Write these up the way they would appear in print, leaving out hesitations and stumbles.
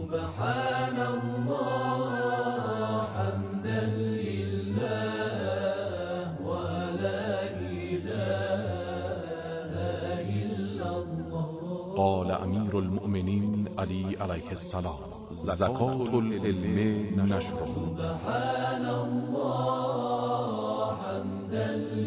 سبحان الله حمدا لله ولا إله إلا الله. قال امیر المؤمنین علی علیه السلام: زکات العلم نشره. سبحان الله حمدا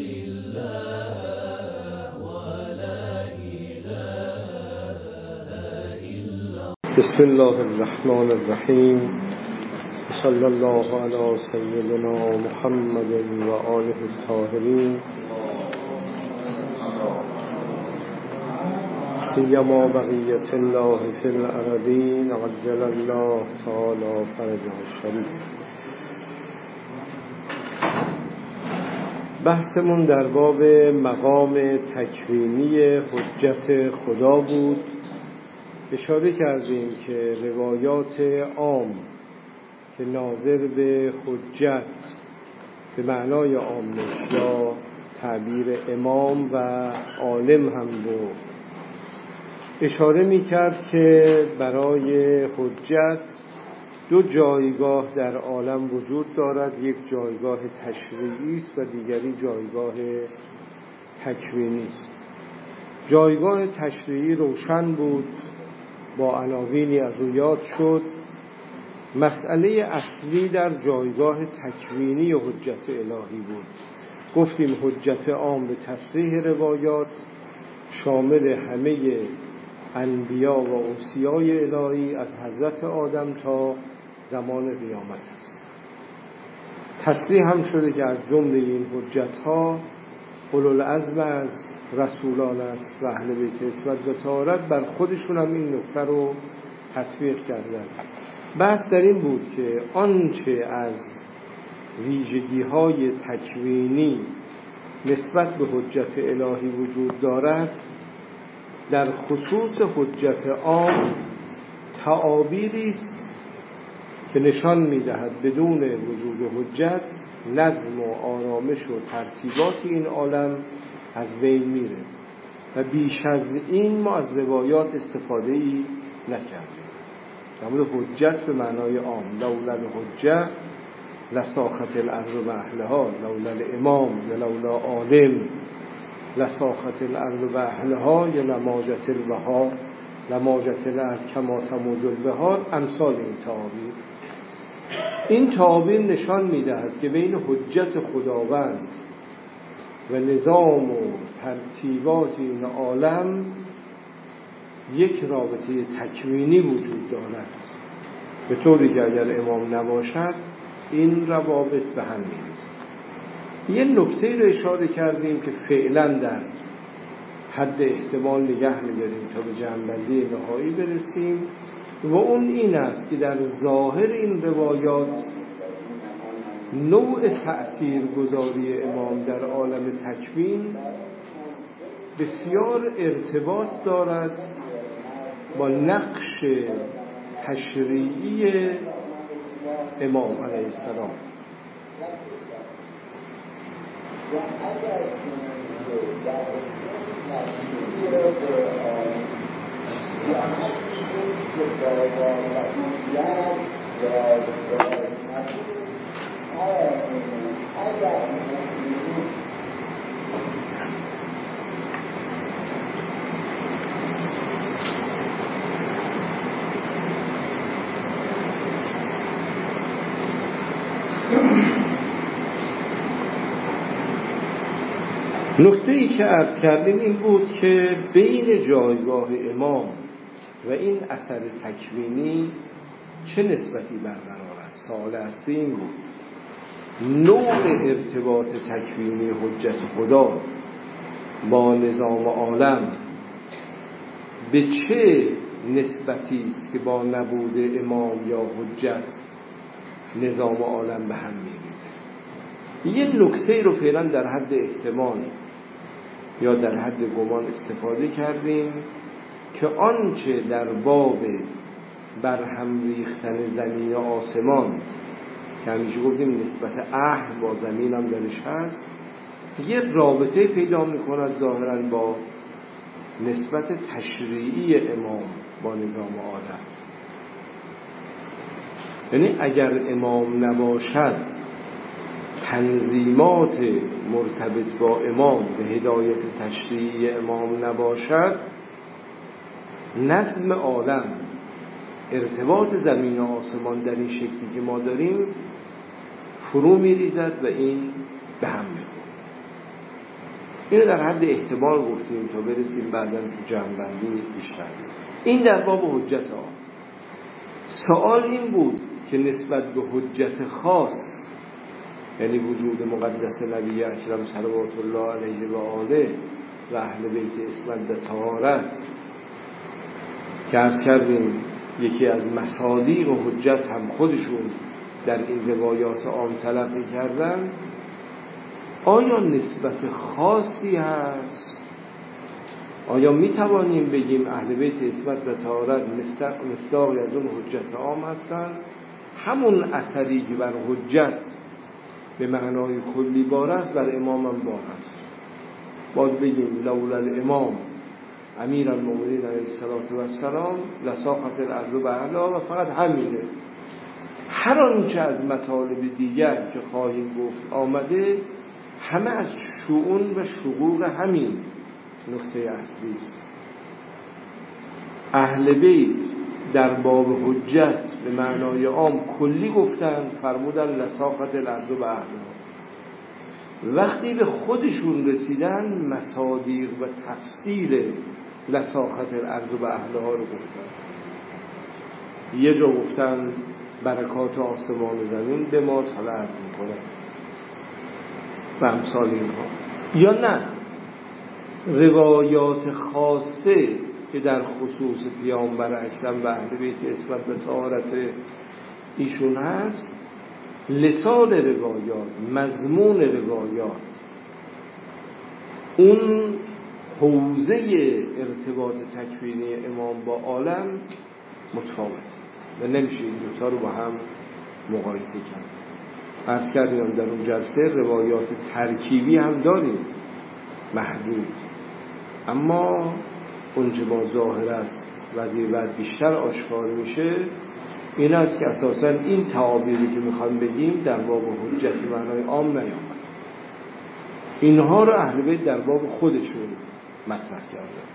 لله ولا إله إلا الله. بسم الله الرحمن الرحیم. صلی الله علی سیدنا محمد و آله الطاهرین، سیما بقیة الله فی الارضین عجل الله تعالی فرجه الشریف. بحثمون در باب مقام تکوینی حجت خدا بود. اشاره کردیم که روایات عام که ناظر به حجت به معنای عامش یا تعبیر امام و عالم هم بود، اشاره می‌کرد که برای حجت دو جایگاه در عالم وجود دارد. یک جایگاه تشریعی است و دیگری جایگاه تکوینی است. جایگاه تشریعی روشن بود، با عناوینی از او یاد شد. مسئله اصلی در جایگاه تکوینی حجت الهی بود. گفتیم حجت عام به تصریح روایات شامل همه انبیا و اوصیای الهی از حضرت آدم تا زمان قیامت است. تصریح هم شده که از جمله این حجت‌ها اولوالعزم از رسولان است و اهل بیت عصمت و طهارت بر خودشون هم این نکته رو تطبیق کردند. بحث در این بود که آنچه از ویژگی‌های تکوینی نسبت به حجت الهی وجود دارد، در خصوص حجت عام تعابیری است که نشان می‌دهد بدون وجود حجت نظم و آرامش و ترتیبات این عالم از بین میره و بیش از این ما از روایات استفاده‌ای نکردیم. در مورد حجت به معنای عام، لولا الحجه لساخت الارض و اهلها، لولا الامام یا لولا عالم لساخت الارض و اهلها یا لماجت البحار لماجت الارض کما تموج البحار. امثال این تعابیر. این تعابیر نشان می‌دهد که بین حجت خداوند و نظام و ترتیبات این عالم یک رابطه تکوینی وجود دارد، به طوری که اگر امام نباشد این روابط به هم می‌ریزد. یه نکته رو اشاره کردیم که فعلا در حد احتمال نگه می‌داریم تا به جمع‌بندی نهایی برسیم و اون این است که در ظاهر این روایات نوع تأثیرگذاری امام در عالم تکوین بسیار ارتباط دارد با نقش تشریعی امام علیه السلام. نکته‌ای که عرض کردیم این بود که بین جایگاه امام و این اثر تکوینی چه نسبتی برقرار است. سوال اصلی این بود نوع ارتباط تکوینی حجت خدا با نظام عالم به چه نسبتی است که با نبود امام یا حجت نظام عالم به هم می‌ریزه. یه نکته رو فعلا در حد احتمال یا در حد گمان استفاده کردیم که آنچه در باب برهم ریختن زمین و آسمان که همیشه گفتیم نسبت اهل با زمین هم درش هست، یه رابطه پیدا می‌کند ظاهراً با نسبت تشریعی امام با نظام عالم. یعنی اگر امام نباشد، تنظیمات مرتبط با امام به هدایت تشریعی امام نباشد، نظم عالم، ارتباط زمین و آسمان در این شکلی که ما داریم فرو می‌ریزد و این به هم می‌خورد. اینو در حد احتمال گفتیم تا برسیم بعداً تو جمع‌بندی بیشتر. این در باب حجت ها. سوال این بود که نسبت به حجت خاص، یعنی وجود مقدس نبی اکرم صلوات الله علیه و آله و اهل بیت عصمت و طهارت، که عرض کردیم یکی از مصادیق و حجت هم خودشون در این روایات عام تلقی کردن، آیا نسبت خاصی هست؟ آیا می توانیم بگیم اهل بیت عصمت و طهارت مصداقی از اون حجت عام هستند؟ همون اثری که بر حجت به معنای کلی بار است بر امام هم بار است. باز بگیم لولا الامام امیر المؤمنین علیه السلام لساقط الارض بعدها، و فقط همینه. هر آنچه از مطالب دیگر که خواهیم گفت آمده همه از شؤون و شقوق همین نقطه اصلی است. اهل بیت در باب حجت به معنای عام کلی گفتن، فرمودن لساقط الارض بعدها. وقتی به خودشون رسیدن مصادیق و تفصیل لساقط الارض و اهلها رو گفتن. یه جا گفتن برکات آسمان و زمین به ما عرض میکنه و امثال اینها. یا نه، روایات خاصه که در خصوص پیامبر اکرم و اهل بیت عصمت و طهارت ایشون هست، لسان روایات، مضمون روایات، اون حوزه ارتباط تکوینی امام با عالم متفاوته و نمیشه این دوتا رو با هم مقایسه کرد. عرض کردیم در اون جلسه روایات ترکیبی هم داریم محدود، اما اونچه با ظاهر است وضعی بعد بیشتر آشکار میشه این است که اساساً این تعابیری که میخوام بگیم در باب حجت معنای عام نیامد. اینها رو اهل بیت در باب خودشون مطرح کردن.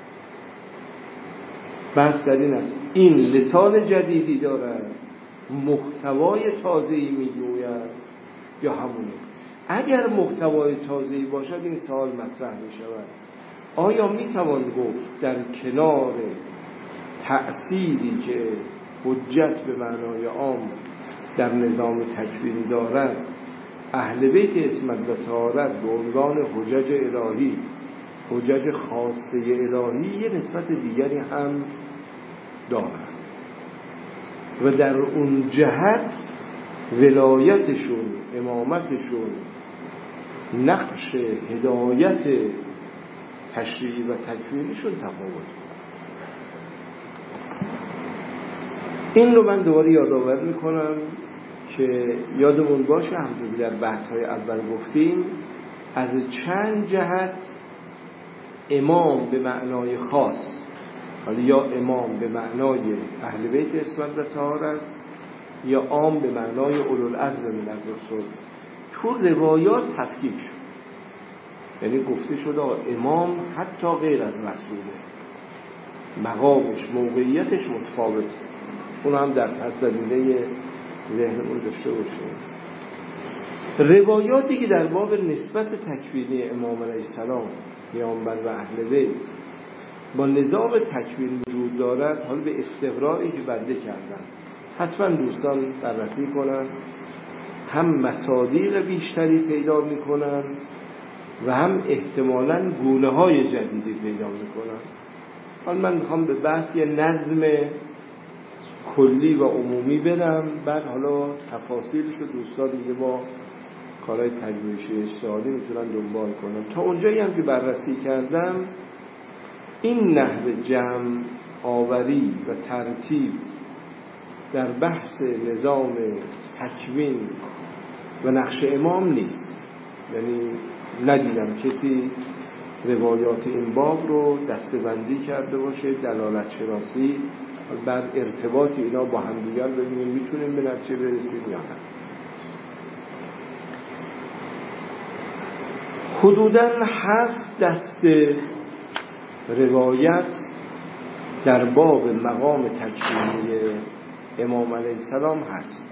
بحث در این است این لسان جدیدی دارد، محتوای تازه‌ای میگوید یا همونه. اگر محتوای تازه‌ای باشد این سوال مطرح میشود آیا میتوان گفت در کنار تأثیری که حجت به معنای عام در نظام تکوینی دارد، اهل بیت عصمت و طهارت به عنوان حجج الهی، حجج خاصه الهی، یه نسبت دیگری هم دارد و در اون جهت ولایتشون، امامتشون، نقش هدایت تشریعی و تکوینیشون تفاوت. این رو من دوباره یادآور میکنم که یادمون باشه همونطور در بحث‌های اول گفتیم از چند جهت امام به معنای خاص، حالا یا امام به معنای اهل بیت عصمت و طهارت یا عام به معنای اولوالعزم من الرسل، تو روایات تفکیک شد. یعنی گفته شده امام حتی غیر از رسوله، مقامش، موقعیتش متفاوته. اون هم در زمینه ذهنمون داشته باشیم. روایاتی که در باب نسبت تکوینی امام علیه السلام، پیامبر و اهل بیت با نظام تکوین وجود دارد، حالا به استقرائی که بنده کردن حتما دوستان بررسی کنن، هم مصادیق بیشتری پیدا میکنن و هم احتمالاً گونه‌های جدیدی پیدا میکنن. حالا من میخوام به بحث یه نظم کلی و عمومی بدم، بعد حالا تفاصیلش رو دوستان دیگه با کارهای پژوهشی اجتهادی میتونن دنبال کنن. تا اونجایی هم که بررسی کردم، این نحو جمع آوری و ترتیب در بحث نظام تکوین و نقش امام نیست. یعنی ندیدم کسی روایات این باب رو دسته‌بندی کرده باشه، دلالت شناسی بعد ارتباط اینا با هم دیگر ببینیم میتونیم به نتیجه برسیم یا نه. حدوداً 7 دسته روایت در باب مقام تکوینی امام علیه السلام هست.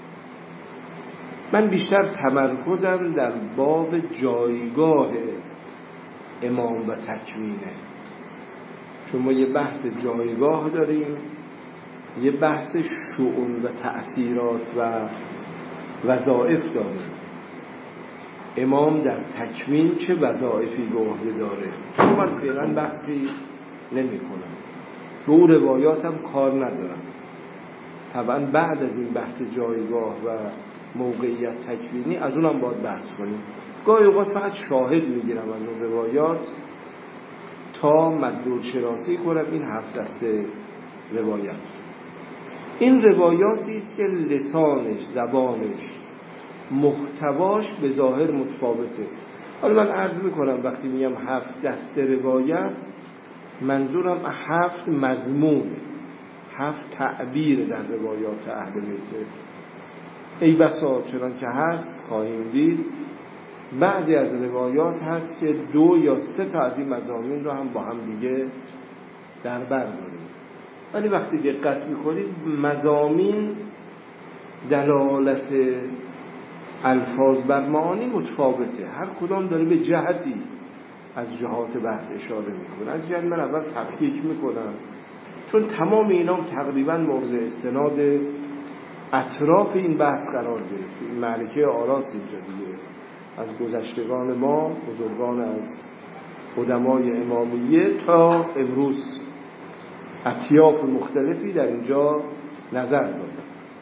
من بیشتر تمرکزم در باب جایگاه امام و تکوینه، چون ما یه بحث جایگاه داریم، یه بحث شؤون و تأثیرات و وظایف داریم. امام در تکوین چه وظایفی به عهده داره؟ چون من فعلا بحثی نمی کنم، به اون روایات هم کار ندارم. طبعا بعد از این بحث جایگاه و موقعیت تکوینی از اونم باید بحث کنیم. گاهی اوقات فقط شاهد میگیرم از اون روایات تا مدلول شناسی کنم این 7 دسته روایت. این روایاتی است که لسانش، زبانش، محتواش به ظاهر متفاوته. حالا من عرض میکنم وقتی میگم 7 دسته روایت منظورم 7 مضمون، 7 تعبیر در روایات اهل بیت. ای بسا چنان که هست خواهیم دید بعضی از روایات هست که 2 یا 3 تا از این مضامین رو هم با هم دیگه در بر داریم، ولی وقتی دقت میکنید مضامین دلالت الفاظ بر معانی متفاوته، هر کدام داره به جهتی از جهات بحث اشاره میکنه. از جهت من اول تفکیک میکنم، چون تمام اینا تقریبا مورد استناد اطراف این بحث قرار گرفت. این معرکه آراس اینجا دیگه از گذشتگان ما، بزرگان از قدمای امامیه تا امروز اطیاف مختلفی در اینجا نظر دادن.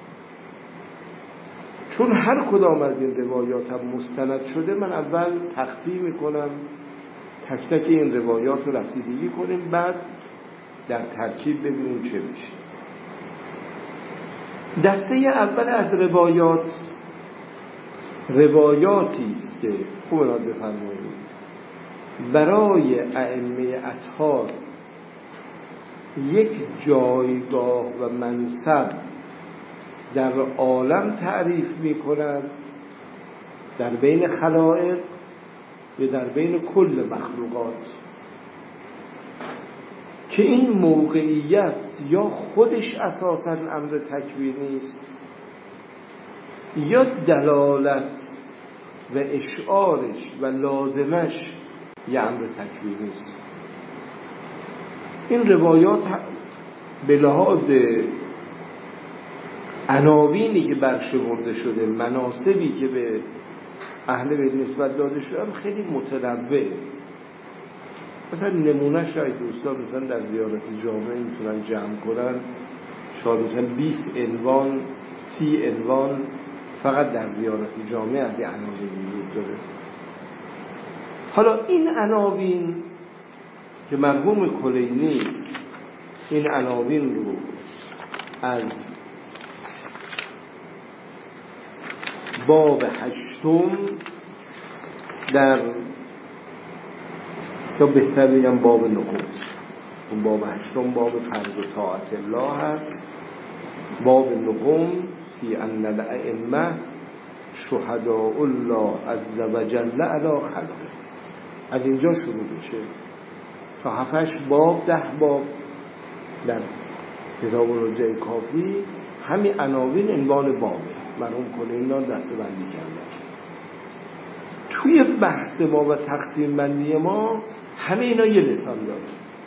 چون هر کدام از این روایات هم مستند شده، من اول تخطی میکنم، تک تک این روایات رو رسیدگی کنیم، بعد در ترکیب ببینیم چه میشه. دسته اول از روایاتی است که خوب را بفرمایید برای ائمه اطهار یک جایگاه و منصب در عالم تعریف می‌کند، در بین خلائق یا در بین کل مخلوقات، که این موقعیت یا خودش اساساً امر تکوینی است یا دلالت و اشعارش و لازمش یه امر تکوینی است. این روایات به لحاظ عناوینی که برشمرده شده، مناسبی که به اهل بیت نسبت داده شده خیلی متنوع. مثلا نمونه شاید دوستان مثلا در زیارت جامعه میتونن جمع کنن، شاید مثلا 20 عنوان 30 عنوان فقط در زیارت جامعه از این عناوین وجود داره. حالا این عناوین که مرحوم کلینی این عناوین رو از باب 8 در، یا بهتر بگم باب 9، اون باب 8 باب فرض و طاعت الله هست. باب 9 فی ان الائمه شهداء الله عز وجل علی خلقه، از اینجا شروع میشه تا 7 باب 10 باب در کتاب رجع کافی همین عناوین عنوان بابه. مرحوم کلینی دسته بندی کرده. توی بحث ما و تقسیم بندی ما همه اینا یه لسان داره.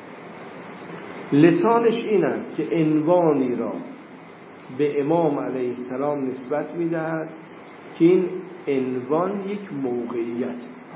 لسانش این است که عنوانی را به امام علیه السلام نسبت میدهد که این عنوان یک موقعیت.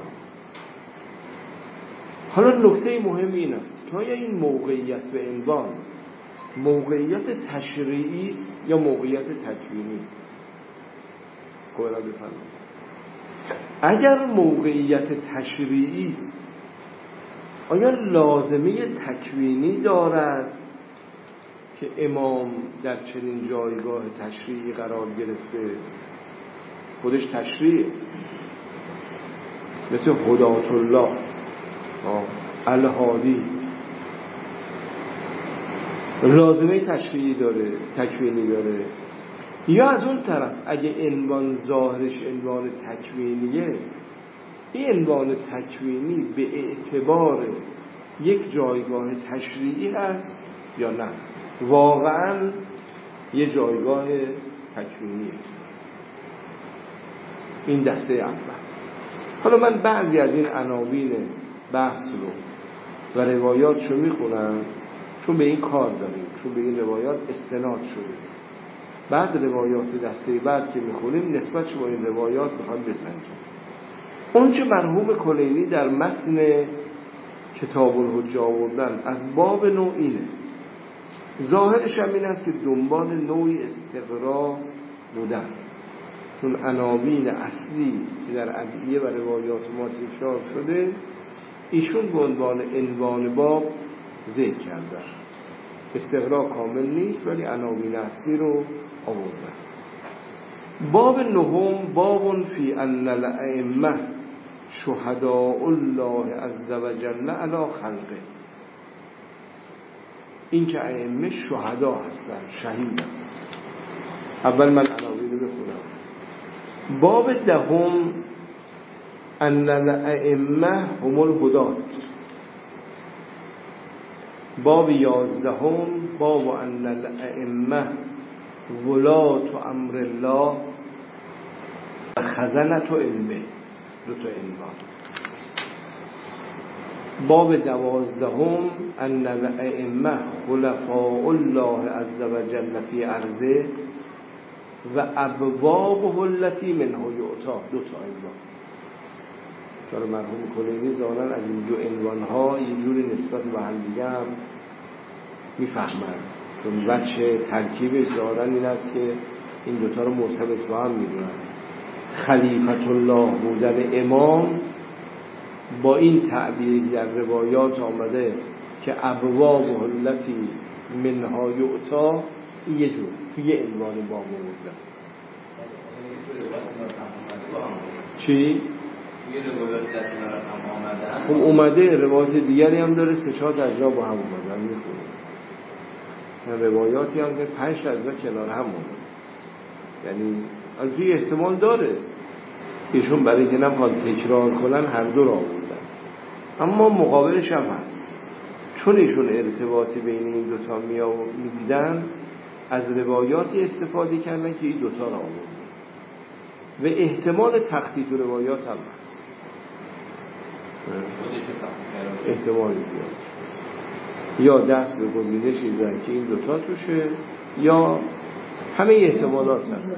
حالا نکته مهم این است که آیا این موقعیت به عنوان موقعیت تشریعی است یا موقعیت تکوینی؟ قرار بفرمایید. اگر موقعیت تشریعی است آیا لازمه تکوینی دارد که امام در چنین جایگاه تشریعی قرار گرفته؟ خودش تشریع، مثل هدات الله الهادی. لازمه تکوینی داره، یا از اون طرف اگه عنوان ظاهرش عنوان تکوینیه، این عنوان تکوینی به اعتبار یک جایگاه تشریعی هست یا نه، واقعا یه جایگاه تکوینیه. این دسته اول. حالا من بعضی از این عناوین بحث رو و روایات رو میخونم چون به این کار داریم، چون به این روایات استناد شده. بعد روایات دسته بعد که میخونیم نسبت با این روایات میخوام بسنجیم. اون چه مرحوم کلینی در متن کتاب الحجه آوردن از باب نوع اینه، ظاهرش هم این است که دنبال نوعی استقرا بودن، چون عناوین اصلی که در ادعیه و روایات ما تکرار شده ایشون به عنوان عنوان باب ذکر کردن. استقرا کامل نیست ولی عناوین اصلی رو آوردن. باب نهم باب فی ان الائمه شهداء الله عز وجل علی خلقه. این که ائمه شهدا هستن، شهیدن. اول من عناوین رو بخونم. باب دهم ان الائمه هم الهدات. باب یازدهم باب ان الائمه ولات امر الله و خزنت علمه. دو تا عنوان. باب دوازدهم ان الائمه خلفاء الله عز وجل فی ارضه و ابوابه التي منه یعطا. دو تا عنوان. چرا مرحوم کلینی ظاهراً از این دو عنوان ها یه جوری نسبت به هم دیگه هم میفهمن، چون وجه ترکیبش ظاهراً این است که این دوتا رو مرتبط با هم میدونن. خلیفت الله بودن امام با این تعبیر در روایات آمده که ابواب التي منها یعطا، یه جور یه عنوان با بودن. چی؟ خب اومده روایات دیگری هم داره، 3-4 اجزا با هم اومدن میخونه. روایاتی هم که 5 اجزا کنار هم اومده، یعنی از این احتمال داره ایشون برای که نمیخواد تکرار کنن هر دو را آوردن، اما مقابلش هم هست. چون ایشون ارتباطی بین این دوتا میدیدن از روایاتی استفاده کردن که این دوتا را آوردن و احتمال تخطیط روایات هم هست. احتمال بیاد یا دست به گزینشی دارن که این دوتا توشه یا همه احتمالات هست.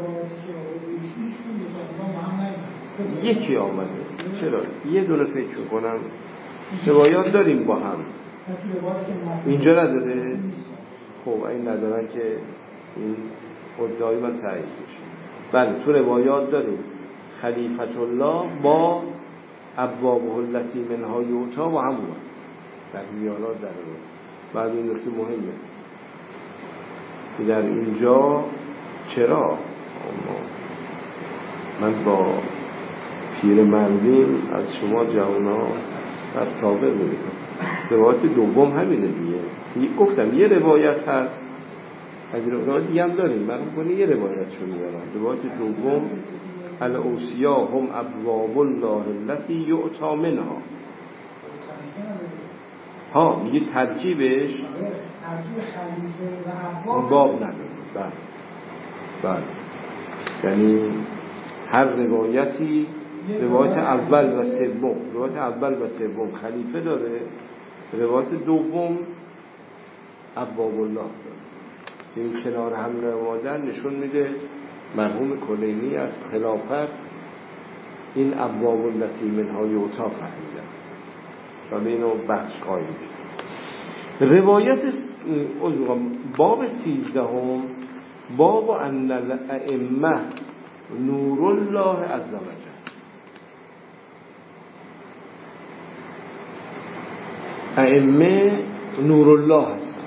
یکی آمده. چرا؟ یه دونه فکر کنم روایات داریم با هم، اینجا نداره. خب این ندارن که این ادعای من تایید بشه. بله تو روایات داریم خلیفت الله با ابوابه التي منها یعطا و هم اومد در زیارات در روایات. بعد این نکته مهمه که در اینجا چرا من با پیر مردین از شما جوانا از سابق میکنم. روایت دوم همینه دیگه. گفتم یه روایت هست، از روایت دیگه هم داریم، من کنی یه روایت شو میارم. روایت دوم الاوصیا هم ابواب الله التي یعطا منها. ها میگه ترکیبش باب نداره. بله یعنی هر روایتی روایت اول و سوم خلیفه داره، روایت دوم ابواب الله داره. این کنار هم نمادن نشون میده مرحوم کلینی از خلافت این ابواب التي منها یعطا فهمیدن. شما اینو بحث خواهیم شد. روایت باب 13 باب ان الائمه نور الله عز وجل. ائمه نور الله هستن.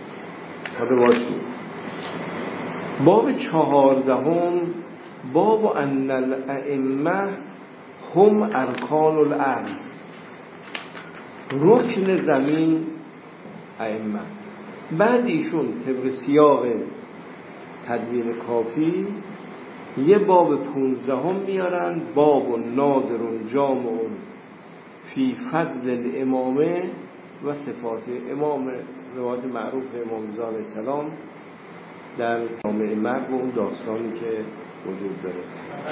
باب 14 باب ان الائمه هم ارکان الارض. رکن زمین ائمه. بعد ایشون طبق سیاق تدوین کافی یه باب 15 میارن، باب نادر جامع فی فضل الامامه و صفات امام، روایت معروف امام رضا علیه السلام در جامع مرگ و اون داستانی که وجود داره.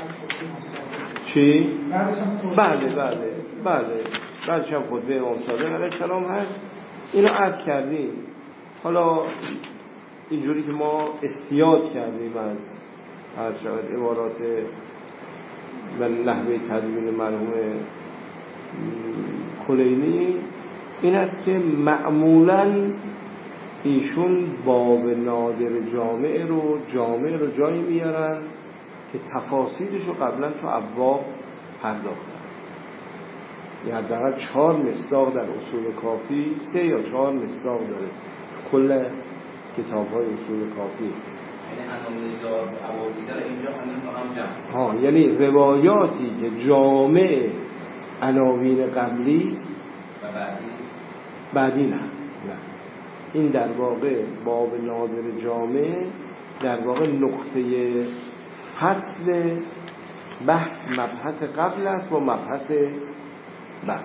چی؟ بله بعدش هم خطبه امام صادق علیه السلام هست. اینو عرض کردیم. حالا اینجوری که ما استیاد کردیم از هر شاید عبارات و نحوه تدوین مرحوم کلینی این است که معمولاً ایشون باب نادر جامع رو جایی میارن که تفاصیلش رو قبلا تو ابواب پرداختن. یعنی حداقل 4 مصداق در اصول کافی، 3 یا 4 مصداق داره کل کتاب‌های اصول کافی. یعنی عناوین دار و ابواب دیگر اینجا هم جمع. یعنی روایاتی که جامع عناوین قبلی است و بعدی نه. این در واقع باب نادر جامع در واقع نقطه فصل بحث مبحث قبل است و مبحث بعد.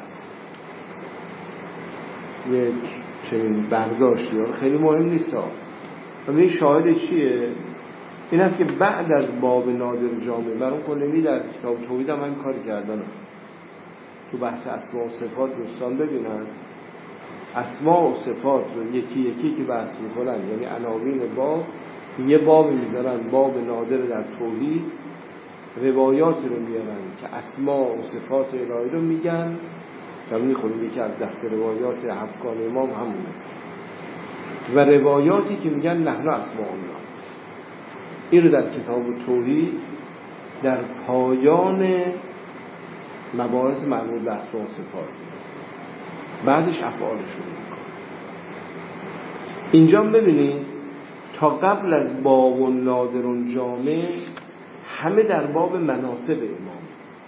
یک چنین برداشتی خیلی مهم نیست. و این شاهد چیه؟ این است که بعد از باب نادر جامع برای کلینی در کتاب توحید هم این کار کردن. تو بحث اسماء و صفات دوستان ببینن اسماء و صفات رو یکی یکی که بحث میکنن، یعنی عناوین باب، یه باب میذارن باب نادر در توحید، روایاتی رو میارن که اسماء و صفات الهی رو میگن که میخونیم یکی از دفتر روایات افکار امام همونه، و روایاتی که میگن نحن اسماء الله. این رو در کتاب توحید در پایان مباحث مربوط به اسماء و صفات، بعدش افعالشون میکنه. اینجا ببینید تا قبل از باب نادر جامع همه در باب مناسب امام.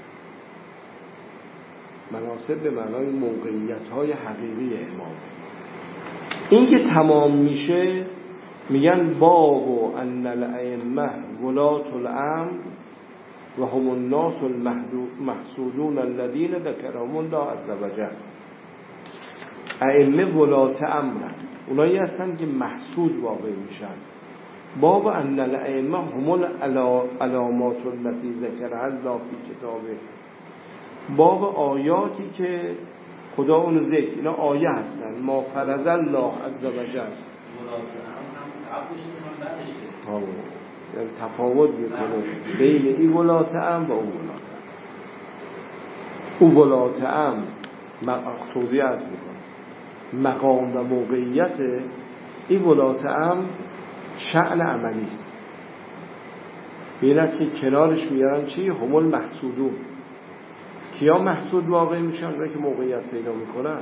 مناسب به معنای موقعیت‌های حقیقی امام. این که تمام میشه میگن باب و ان الائمه ولات الامر و هم الناس المحسودون الذين ذكرهم الله عز وجل. ائمه ولات امر اونایی هستن که محسود واقع میشن. باب ان الائمه هم العلامات التي ذکرها الله فی کتابه. باب آیاتی که خدا اون ذکر، اینا آیه هستن. ما فرض الله عز وجل. یعنی تفاوت میکنه بین این ولات امر و اون ولات امر. اون ولات امر توضیح از میکنه مقام و موقعیت. این ولات امر شأن عملی است. بیند که کنارش میارن چی؟ هم المحسودون. کیا محسود واقع میشن؟ اونایی که موقعیت پیدا میکنن.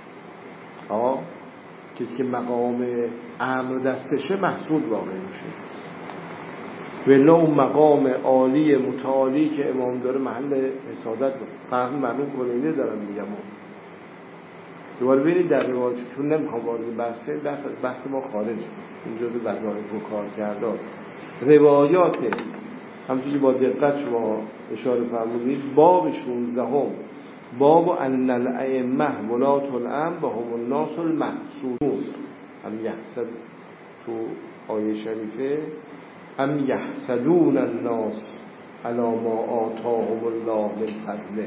کسی که مقام امر دستشه محسود واقع میشه. ولی اون مقام عالی متعالی که امام داره محل حسادت فهم معلوم کلینی دارن میگم. دوباره ببینید در روایت، چون نمیخوام وارد بحث کنیم، بحث از بحث ما خارج، این جزء وظایف و کار کرده است. روایات همچنین با دقت شما اشاره فرمودید باب 16 باب ان الائمه ولات الامر و هم الناس المحسودون. هم یحسد تو آیه شریفه هم یحسدون الناس علی ما آتاهم الله من فضله.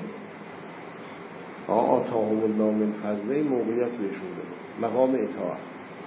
آتاهم الله من فضله موقعیت بهشون داره. مقام اطاعت،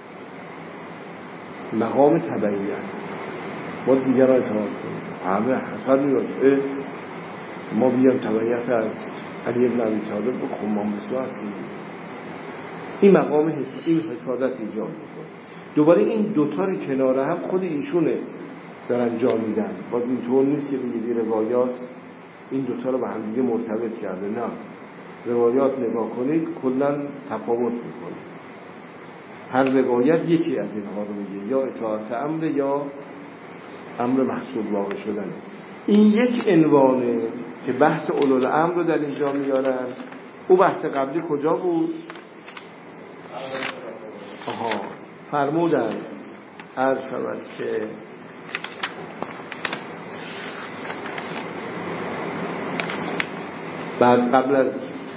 مقام تبعیت. ما دیگران اطاعت کنیم. همه حسد میاد ما بیان تبعیت از علی ابن ابی طالب بخون، ما مثل هستیم. این مقام این حسادت ایجاد میکنه. دوباره این دوتا رو کنار هم خود ایشونه دارن جا میدن. باز اینطور نیست که بگیدی روایات این دوتا رو به هم دیگه مرتبط کرده. نه، روایات نگاه کنید کلا تفاوت میکنه. هر روایت یکی از اینها رو میگه، یا اطاعت امر یا امر محسوب واقع شدنه. این یک عنوانه که بحث اولوالامر رو در اینجا میارن. او بحث قبلی کجا بود؟ فرمودن عرض شود که بعد قبل از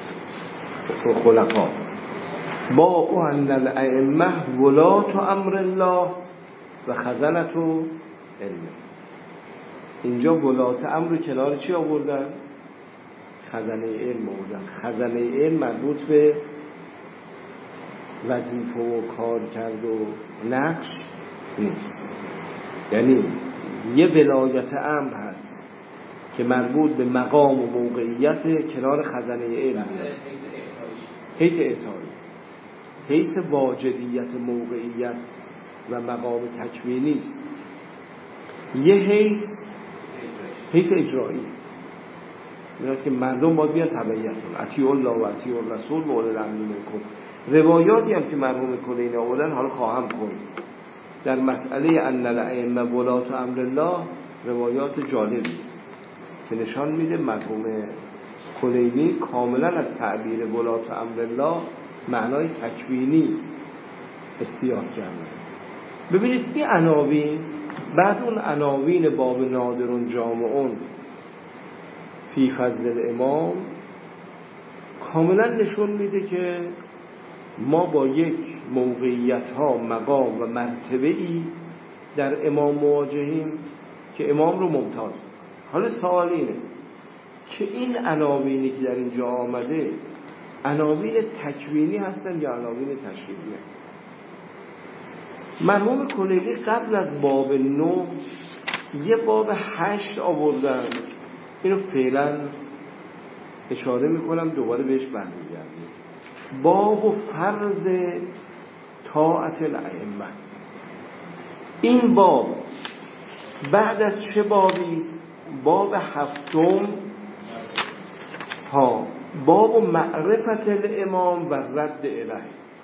خلفا با ان الائمه ولات امر الله و خزنة علم. اینجا ولات امر کنار چی آوردن؟ خزنه علم آوردن. خزنه علم مربوط به وظیفه و کار کرد و نقش نیست. یعنی یه ولایت امر هست که مربوط به مقام و موقعیت کنار خزنه علم، حیث اعطایی، حیث واجدیت موقعیت و مقام تکوینی است. یه حیث اجرایی میراست که مردم باید بیان تبعیت کنن، اطیعوا الله و اطیعوا الرسول و اولی الامر منکم. روایاتی هم که مرحوم کلینی آوردن حالا خواهم خوند در مسئله ان الائمه ولات امر الله، روایات جالبی است که نشان میده مرحوم کلینی کاملا از تعبیر ولات امر الله معنای تکوینی استیاد کرده. ببینید این عناوین بعد اون عناوین باب نادر جامعون فی فضل الامام کاملا نشون میده که ما با یک موقعیت ها، مقام و مرتبه ای در امام مواجهیم که امام رو ممتاز. حالا سوال اینه که این عناوینی که در اینجا آمده عناوین تکوینی هستن یا عناوین تشریعی؟ مرحوم کلیقی قبل از باب 9 یه باب 8 آوردن. اینو فعلا اشاره میکنم، دوباره بهش برمیگردیم. باب و فرض طاعت الائمه. این باب بعد از چه بابی است؟ باب 7 باب معرفت الامام و رد الیه.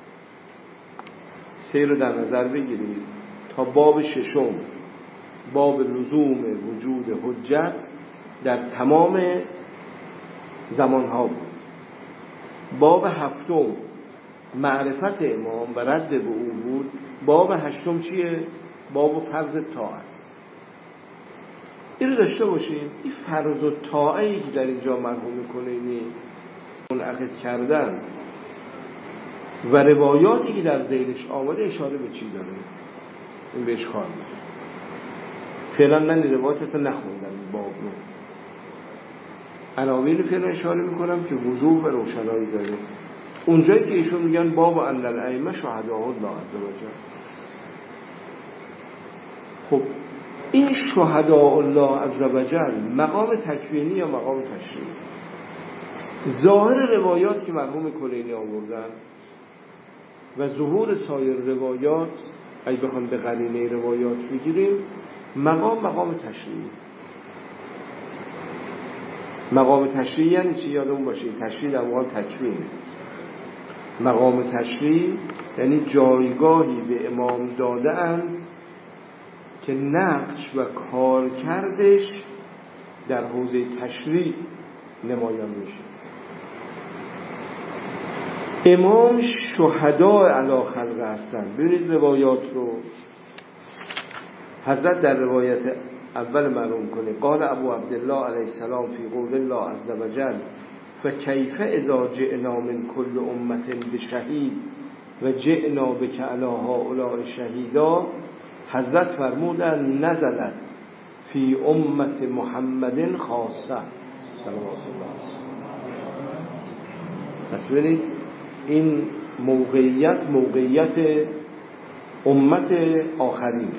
سه رو در نظر بگیرید تا باب 6 باب لزوم وجود حجت در تمام زمانها بود. باب 7 معرفت امام و رد به او بود. باب 8 چیه؟ باب فرض طاعت. این رو داشته باشیم. این فرض و طاعتی که در اینجا مرحوم کلینی منعقد کردن و روایاتی که در ذیلش آمده اشاره به چی داره؟ این بهش کار میکنه. فعلا من روایات اصلا نخوندم این باب رو. عناوین رو فعلا اشاره میکنم که وضوح و روشنایی داره. اونجایی که ایشون میگن باب ان الائمه شهداء الله عز وجل. خب این شهداء الله عز وجل مقام تکوینی یا مقام تشریعی؟ ظاهر روایات که مرحوم کلینی آوردن و ظهور سایر روایات اگه بخوام به قرینه روایات بگیریم، مقام تشریعی. مقام تشریعی یعنی چی؟ یادمون باشه تشریع در واقع تکوین. مقام تشریع یعنی جایگاهی به امام داده اند که نقش و کارکردش در حوزه تشریع نمایان میشه. امام شهداء علی خلق هستن. ببینید روایات رو. حضرت در روایت اول معلوم کنه قال ابو عبدالله علیه السلام فی قول الله عز وجل فکیف اذا جئنا من کل امت بشهید و جئنا بک علی هؤلاء شهیدا. حضرت فرمودن نزلت فی امت محمد خاصه صلوات الله علیه. پس ببینید این موقعیت امت آخرین.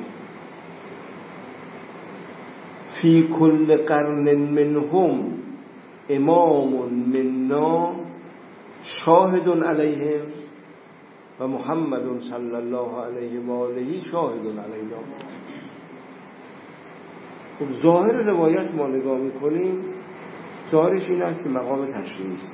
فی کل قرن منهم امام منا شاهد علیهم و محمد صلی الله علیه و آله شاهد علینا. خب ظاهر روایت ما نگاه میکنیم، ظاهرش این است که مقام تشریعی است.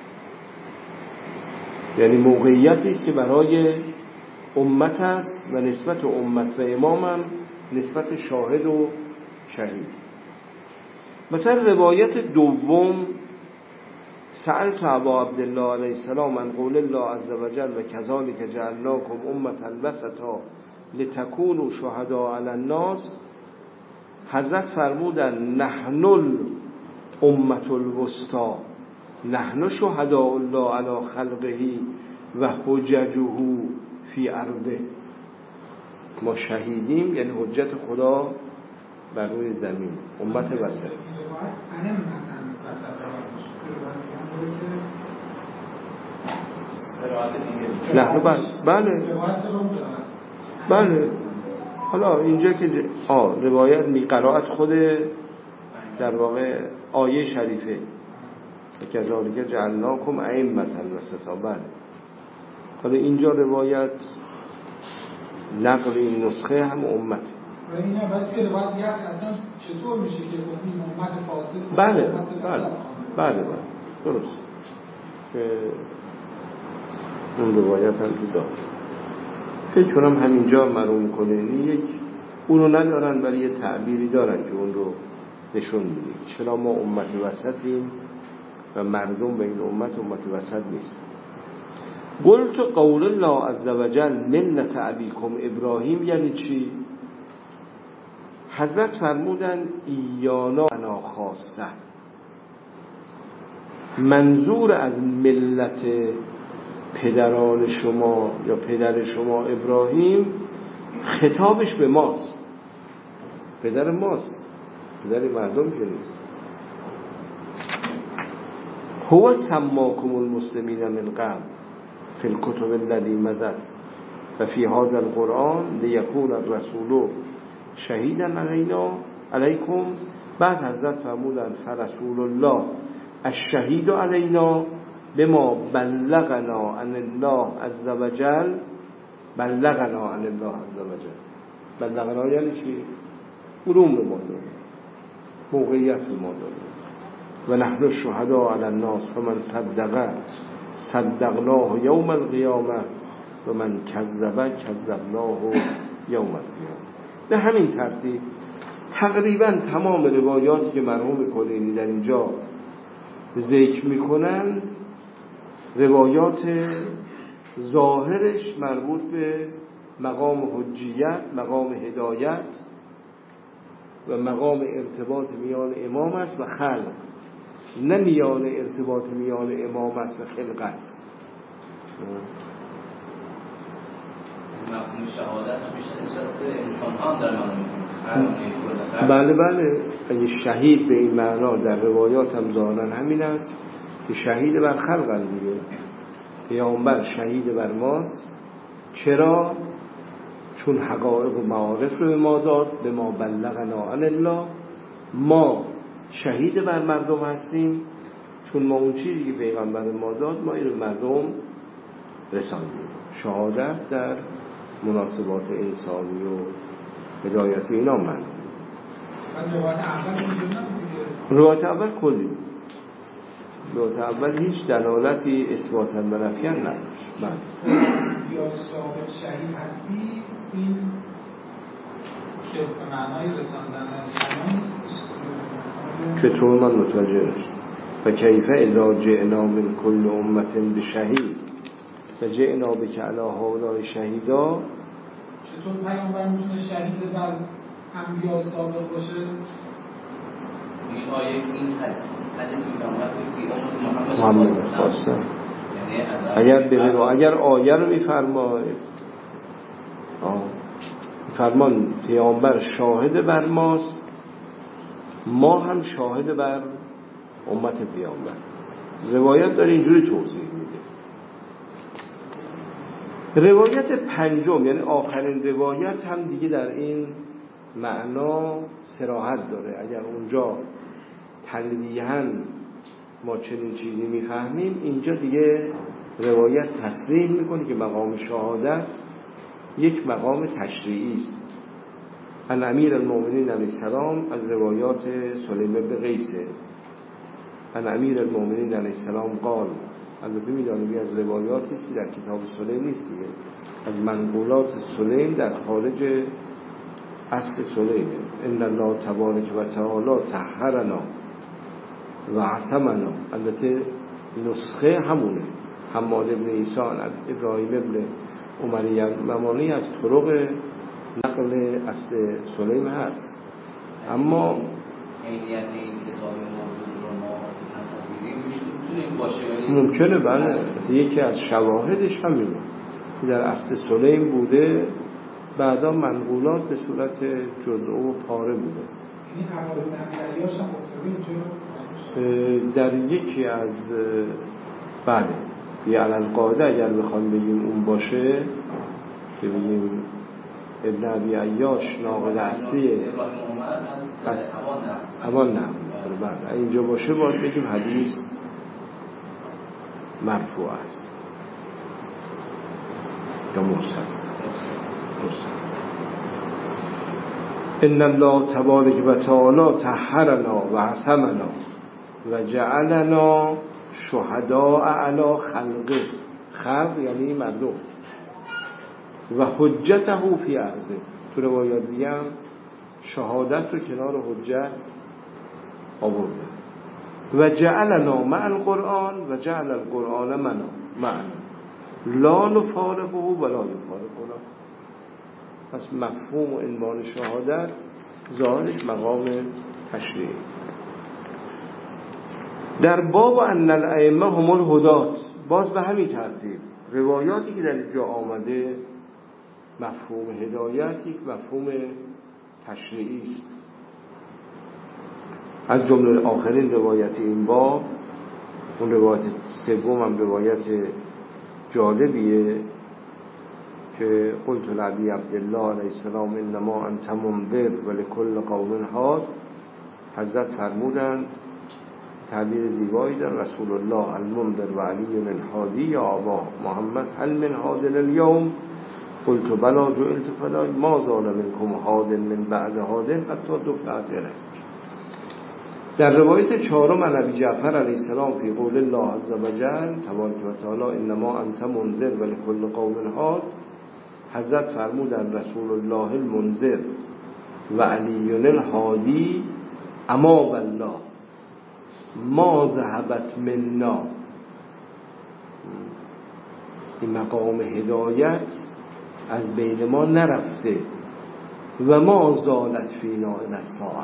یعنی موقعیتی است که برای امت است و نسبت امت و امام هم نسبت شاهد و شهید. مثلا روایت دوم سألت ابا عبدالله علیه السلام عن قول الله عز وجل و کذالک جعلناکم امة وسطا لتکونوا شهداء علی الناس. حضرت فرمودن نحن الامة الوسطی نحن شهداء الله علی خلقه و حججه فی ارضه. ما شهیدیم یعنی حجت خدا بر روی زمین، امت وسط. نه بله حالا اینجا که روایت قرائت خود در واقع آیه شریفه و کذالک جعلناکم ائمة وسطا. بله حالا اینجا روایت نقل این نسخه هم امت. و اینا بعد که روایت اصلا چطور میشه که این امت فاسد؟ بله درست که اون روایت هم تو داره. فکر کنم همینجا مرحوم کنینی یک اونو ندارن ولی یه تعبیری دارن که اون رو نشون میده چرا ما امت وسطیم و مردم به این امت وسط نیست. قلت قول الله عز وجل ملت ابیکم ابراهیم یعنی چی؟ حضرت فرمودن ایانا انا خاصه. منظور از ملت پدران شما یا پدر شما ابراهیم خطابش به ماست، پدر ماست، پدر مردم که نیست. هو سماکم المسلمین من قبل فی الکتب الذی مضت و فی هذا القرآن لیکون الرسول شهیدا علیکم. بعد حضرت فرمودن فرسول الله الشهید علینا بما بلغنا عن الله عز وجل. بلغنا عن الله عز وجل، بلغنا یعنی چی؟ علوم به ما داره، موقعیت به ما داره. و نحن شهداء علی الناس فمن صدقناه یوم القیامه و من کذب کذبناه یوم القیامه. به همین ترتیب تقریبا تمام روایاتی که مرحوم کلینی در اینجا ذکر میکنن روایات ظاهرش مربوط به مقام حجیت، مقام هدایت و مقام ارتباط میان امام است و خلق، نه میان ارتباط میان امام است و خلقت. مفهوم شهادت میشه نسبت به انسان هم در بله اگه شهید به این معنا در روایات هم ظاهرا همین است که شهید بر خلق دیگه. پیامبر شهید بر ماست. چرا؟ چون حقایق و معارف رو به ما داد، به ما بلغنا عن الله. ما شهید بر مردم هستیم چون ما اون چیزی که پیغمبر ما داد ما این مردم رساندیم. شهادت در مناسبات انسانی و هدایت اینا من روایت اول کلی، روایت اول هیچ دلالتی اثباتا و نفیا نداشت. یا ثابت شهید هستی این که به معنای رساندن که تو من متوجه نشد. و کیفه اذا جئنا من کل امت بشهید و جئنا بک علی هؤلاء شهیدا. چطور پیامبر میتونه شهید بر انبیا سابق باشه؟ این آیه این حدیث محمد خواسته اگر ببینو اگر آیه رو میفرماید فرمان پیامبر شاهد بر ماست، ما هم شاهد بر امت پیامبر. روایت داره اینجوری توضیح میده. روایت پنجم یعنی آخرین روایت هم دیگه در این معنا صراحت داره. اگر اونجا تلویحاً ما چنین چیزی میفهمیم، اینجا دیگه روایت تصریح میکنه که مقام شهادت یک مقام تشریعی است. ان امیر المؤمنین علیه السلام از روایات سلیم بن قیسه. ان امیر المؤمنین علیه السلام قال، البته میدانیم از روایاتی است که در کتاب سلیم نیست دیگه، از منقولات سلیم در خارج اصل سلیم. ان الله تبارک و تعالی طهرنا و عصمنا. البته نسخه همونه. حماد بن عیسی ابراهیم ابن عمر ممانی از طرق نقل اصل سلیم هست، اما عینیت این کتاب موجود رو ما نپذیریم باشه. ممکنه بله، یکی از شواهدش همینه که در اصل سلیم بوده، بعدا منقولات به صورت جزء و پاره بوده. این حماد بن عیاش هم افتاده در یکی از بله یه علالقاعده اگر بخوام بگیم اون باشه که بگیم ابن ابی عیاش ناقل اصلی از همان نه بله اینجا باشه باید بگیم حدیث مرفوع است یا مرسل. ان الله تبارک و تعالی طهرنا و عصمنا و جعلنا شهداء علی خلقه، خلق یعنی مردم، و حجته فی ارضه. تو روایات میگم شهادت رو کنار حجت آورده. و جعلنا مع القرآن و جعل القرآن معنا لا نفارقه ولا یفارقنا. پس مفهوم و عنوان شهادت ظاهرش مقام تشریعی. در باب ان الائمه هم الهدات، باز به همین ترتیب روایاتی که در اینجا آمده مفهوم هدایت یک مفهوم تشریعی است. از جمله آخرین روایت این باب، اون روایت سوم هم روایت جالبیه که قلت لعبی عبدالله علیه السلام انما انت منذر ولکل قوم هاد. حضرت فرمودند تعبیر زیبایی در رسول الله المنذر و علی الهادی یا آبا محمد هل من هاد اليوم قلت بلا جئلت فلا ما زال منکم هاد من بعد هاد حتی دفعت الیه. در روایت چهارم عن ابی جعفر علیه السلام فی قول الله عز وجل تبارک و تعالی انما انت منذر ولکل قوم هاد، حضرت فرمودند رسول الله المنذر و علی الهادی اما بالله ما ذهبت منا. این مقام هدایت از بین ما نرفته و ما زالت فینا الی الساعه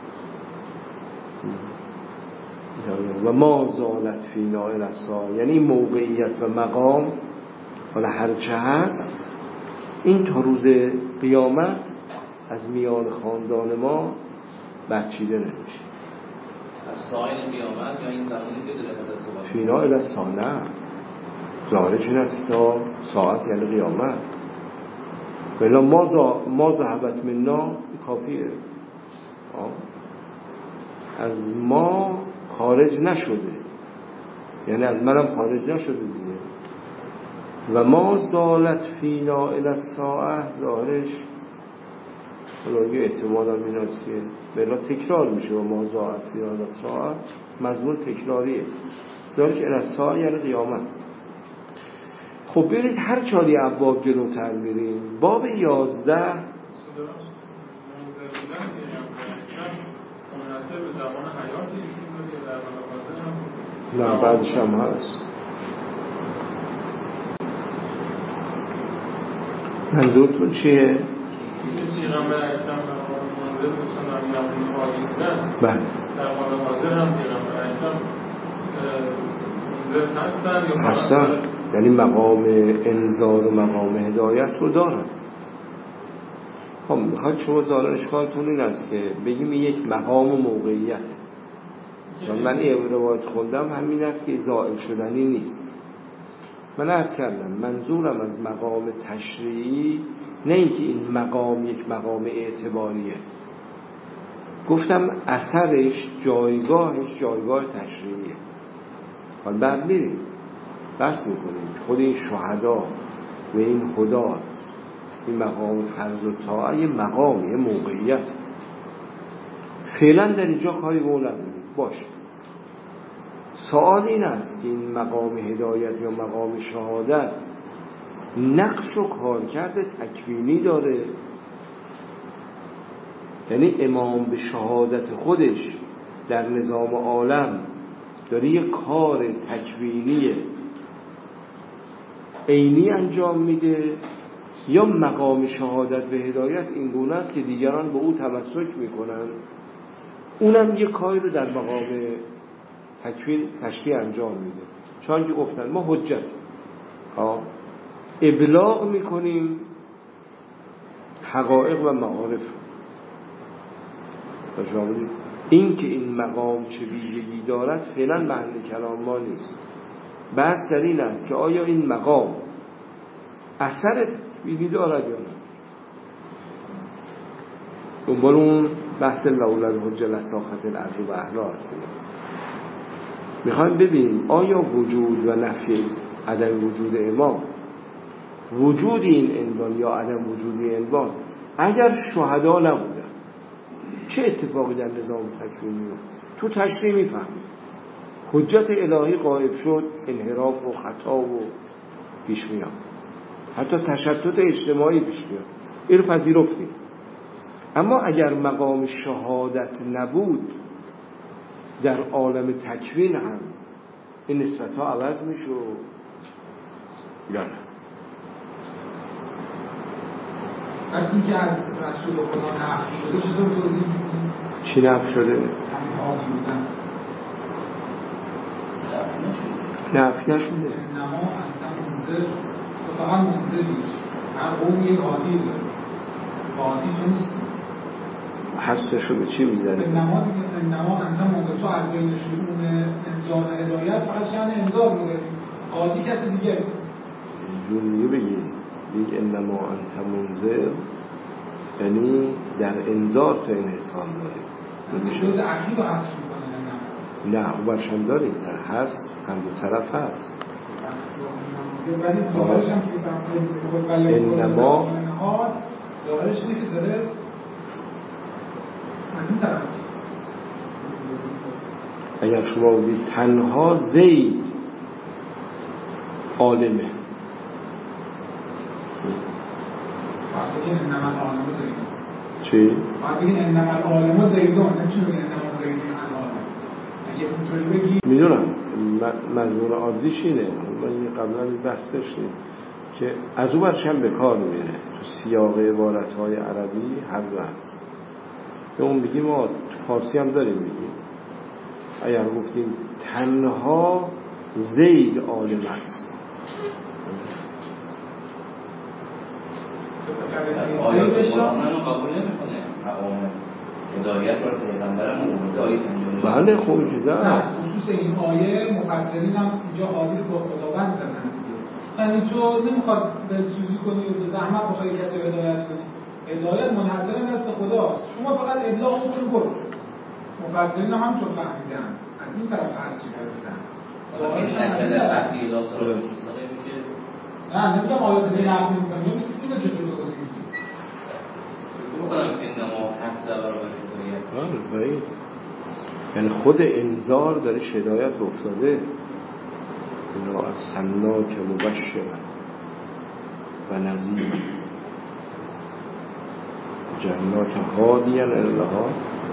و ما زالت فینا الی الساعه، یعنی موقعیت و مقام حالا هرچه هست این تا روز قیامت از میان خاندان ما برچیده نمیشه. از ساعه قیامت یا این زمانی که دلت از صحبت فینا الی الساعه ظاهرش این است تا ساعت یعنی قیامت. بلا ما ذهبت منا کافیه، از ما خارج نشده، یعنی از منم خارج نشده دیگه. و ما زالت فینا الی الساعه ظاهرش حالا احتمال هم این است که بلا تکرار میشه و ما زالت فینا الی الساعه مضمون تکراریه، ظاهرش الی الساعه یعنی قیامت. خب برید هر چاری ابواب جلوتر میریم. باب 11 نه بعدش هم هست. منظورتون چیه؟ بله هستن، یعنی مقام انذار و مقام هدایت رو دارن. خب میخواد شما ظاهر اشکالتون این است که بگیم یک مقام و موقعیت. من این روایت خوندم همین است که زائل شدنی نیست. من عرض کردم منظورم از مقام تشریعی نه اینکه این مقام یک مقام اعتباریه، گفتم اثرش جایگاهش جایگاه تشریعیه. حالا بعد میریم بس میکنیم خود این شهدا و این خدا این مقام فرض و طاعه یه مقام یه موقعیت. فعلا در اینجا کاری به اون نداریم. باشه سوال این است که این مقام هدایت یا مقام شهادت نقش و کارکرد تکوینی داره، یعنی امام به شهادت خودش در نظام عالم داره یه کار تکوینی عینی انجام میده، یا مقام شهادت به هدایت این گونه است که دیگران به او تمسک میکنن، اونم یه کاری رو در مقام تکوین تشریع انجام میده. چون که گفتن ما حجت ابلاغ میکنیم حقایق و معارف. این که این مقام چه ویژگی دارد فعلا محل کلام ما نیست. بحث در این است که آیا این مقام اثر تکوینی دارد یا نه. دنبال اون بحث لولا الحجة لساخت الارض و اهلها هستیم. میخوایم ببینیم آیا وجود و نفی عدم وجود امام، وجود این عنوان یا عدم وجود این عنوان، اگر شهدا نبودن چه اتفاقی در نظام تکوینی تو تشریع میفهمید؟ حجت الهی غایب شد، انحراف و خطا و پیش میاد، حتی تشتت اجتماعی پیش میاد، این رو پذیرفتیم. اما اگر مقام شهادت نبود در عالم تکوین هم این نسبت ها عوض میشه یا نه؟ وقتی که از رسول خدا نفی شده چطور توضیح می‌کنید؟ چی نفی شده؟ همین آبی بودن نفی نشده. انما انت منذر، تو فقط منذری، هر قوم یک عادی داره، عادی تو نیست. حسش رو به چی میزنه؟ انما انت منذر، تو از بین شؤون انذار و هدایت فقط شأن انذار رو داری، عادی کسی دیگه نیست. جوریه بگی انما انت منذر یعنی در انذار تو این حساب داری. جز اخیر رو حذف میکنه. نه او برشم داری، در هست هم دو طرف هست. انما ظاهرش اینه که داره از این طرف. اگر شما بگید تنها زید عالمه، چی؟ باید بگید انما العالم زیدون، نمیشه بگید انما زیدون العالم. اگه اونطوری بگید میدونم منظور عادیش اینه، من قبلا بحث داشتیم که از او برشم به کار میره تو سیاق عبارت‌های عربی هر دو هست. به اون بگیم ما تو فارسی هم داریم میگیم اگر گفتیم تنها زید عالم است، آیا قرآن رو قبول نمی‌کنه؟ مقام هدایت رو پیغمبرمون هدایت انجام داد. بله خوب شده. نه خصوص این آیه مفسرین هم اینجا عادی رو با خداوند زدن. یعنی تو نمیخواد به سوزی کنی و به زحمت بخوای کسی رو هدایت کنی. هدایت منحصر به دست خداست. شما فقط ابلاغ کنید برو. مفسرین هم همینطور فهمیدن. از این طرف هرچی گرفتن. ظاهرش نکرده وقتی داستان مستقیم که نه نمیگم آیات دیگه نقل می‌کنم. اینو چطور توضیح میدی؟ می‌کنم که نما هست برای هدایت. یعنی خود انذار در هدایت افتاده. اینا ارسلناک مبشرا و نذیرا جنات هادیا الها.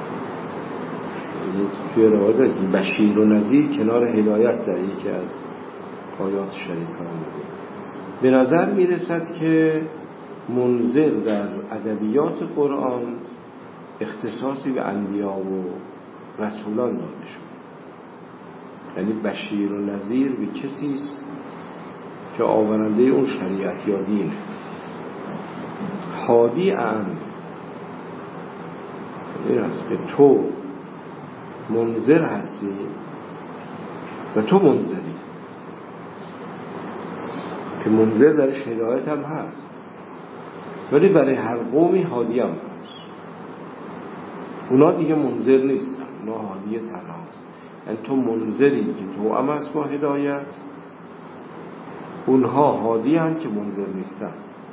توی روایت که بشیر و نذیر کنار هدایت در یکی از آیات شریفه آمده. به نظر میرسد که منذر در ادبیات قرآن اختصاصی به انبیا و رسولان داده شد. یعنی بشیر و نذیر به کسی است که آورنده اون شریعت یا دینه. هادی اعم این است که تو منذر هستی و تو منذری، که منذر درش هدایت هم هست ولی برای هر قومی هادی هم هست. اونا دیگه منذر نیستن، اونا هادی تنها. یعنی تو منذری که تو هم هست با هدایت، اونها هادی هم که منذر نیستن.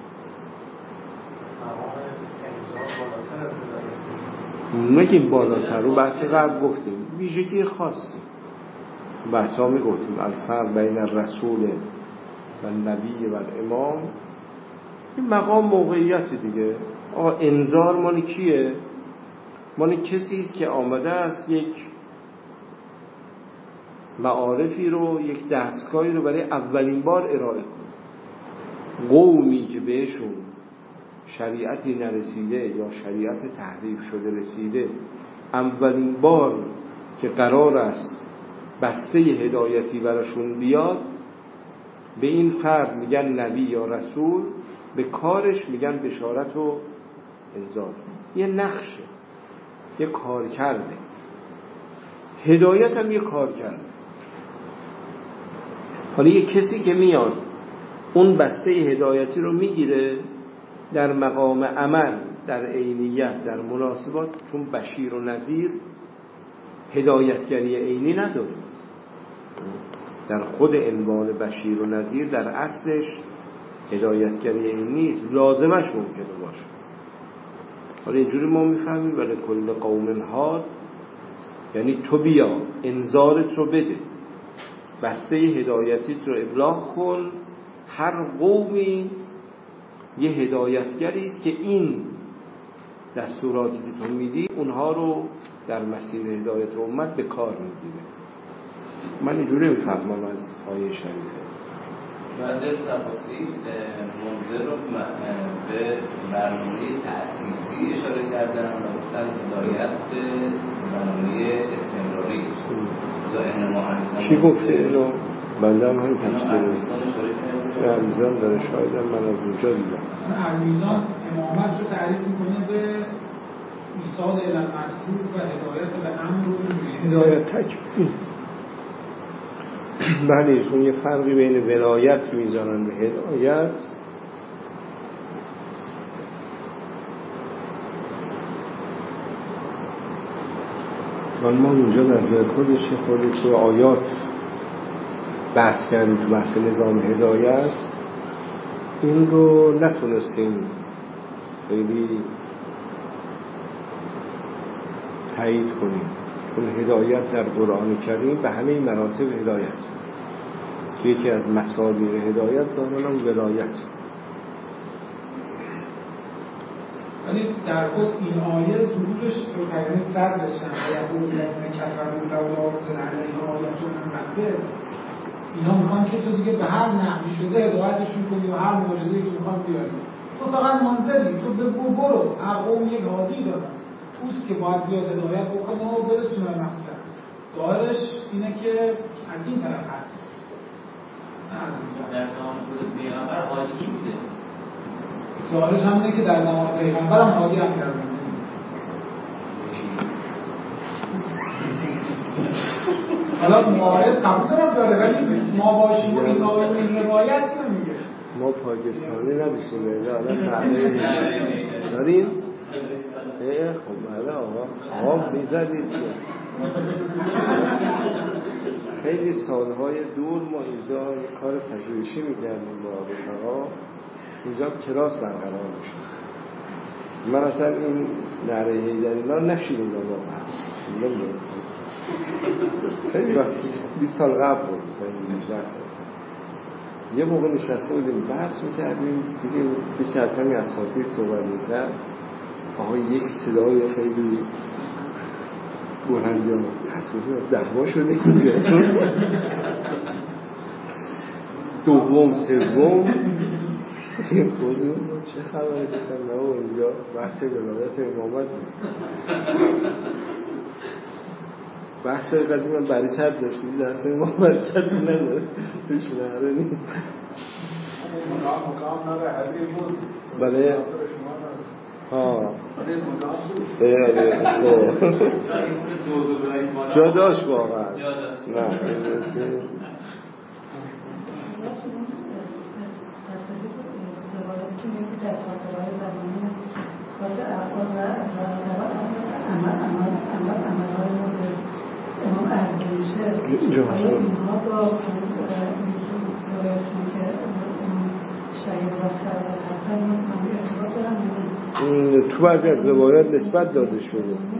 نگیم بالاتر، رو بحث قبل گفتیم ویژگی خاصی بحث ها میگفتیم الفرق بین الرسول و نبی و امام. این مقام موقعیت دیگه. آقا انذار مال کیه؟ مال کسی است که آمده است یک معارفی رو، یک دستگاهی رو برای اولین بار ارائه کنه. قومی که بهشون شریعتی نرسیده یا شریعت تحریف شده رسیده، اولین بار که قرار است بسته هدایتی براشون بیاد، به این فرد میگن نبی یا رسول، به کارش میگن بشارت و انذار. یه نقشه، یه کار کرده. هدایت هم یه کار کرده. حالا یه کسی که میاد اون بسته هدایتی رو میگیره، در مقام عمل، در عینیت، در مناسبات، چون بشیر و نذیر هدایتگری عینی نداره، در خود عنوان بشیر و نذیر در اصلش هدایتگری عینی نیست، لازمش ممکنه باشه. حالا اینجوری ما میفهمیم ولی کل قوم هاد، یعنی تو بیا انذارت رو بده، بسته هدایتیت رو ابلاغ کن. هر قومی یه هدایتگری است که این دستوراتی که تو میدی اونها رو در مسیر هدایت امت به کار میگیره. من اینجوری میفهمم از آیه شریفه. بعضی از تفاسیر منظر رو به برنامه تأسیسی اشاره کردن و گفتن هدایت به برنامه استمراری. کی گفته اینو؟ بنده هم همین تفسیر المیزان داره، شایدم من از اونجا دیدم. المیزان امامت رو تعریف میکنه به ایصال الی المقصود و هدایت به امر و هدایت تکمیل. بله، ایشون یه فرقی بین ولایت میذارن به هدایت. ما اونجا در جای خودش خودی تو آیات بحث کردیم، تو بحث نظام هدایت این رو نتونستیم خیلی تایید کنیم، چون هدایت در قرآن کریم به همه مراتب هدایت که یکی از مصادیق هدایت ظاهراً ولایت. ولی در خود این آیه ظهورش رو تقریبا سر داشتن و یقول الذین کفروا لولا انزل علیه آیة من ربه. اینا میخوان که تو دیگه به هر نحوی شده هدایتشون کنی و هر معجزه‌ای که میخوان بیاری. تو فقط منزلی، تو برو. هر قوم یک هادی داره، توست که باید بیاد هدایت بکنه و برسونه به مقصد. ظاهرش اینه که از این طرف هست. در زمان خود پیغمبر هادی کی بوده؟ ظاهرش هم اینه که در زمان پیغمبر هم هادی هم کردن. حالا معارض قبول داره ولی ما باشیم و این آیه و این روایت نمیگه. ما پاکستانی نداشتیم الان تعریف داریم. خب بله آقا خواب میزدید. خیلی سالهای دور ما اینجا یک کار پژوهشی می‌کردیم با رفقا، اینجا کلاس برقرار می‌شد. من اصلا این نعره حیدری‌ها نشیدم واقعا. خیلی وقت 20 سال قبل بود، مثلا یه موقع نشسته بودیم بحث می‌کردیم، دیگه بیشتر از همین اساتید صحبت می‌کرد. آقا یک صدای خیلی بلند یا تصویری دعوا شده اینجا. دوم سوم این موضوع چه خبره گفتم نه اونجا بحث ولایت امامت بحث قدیم من بریچت داشتیم درست امام بریچت نداره توش نهره نیست بله جا داشت واقعا نه تو بعضی از روایات نسبت داده شده.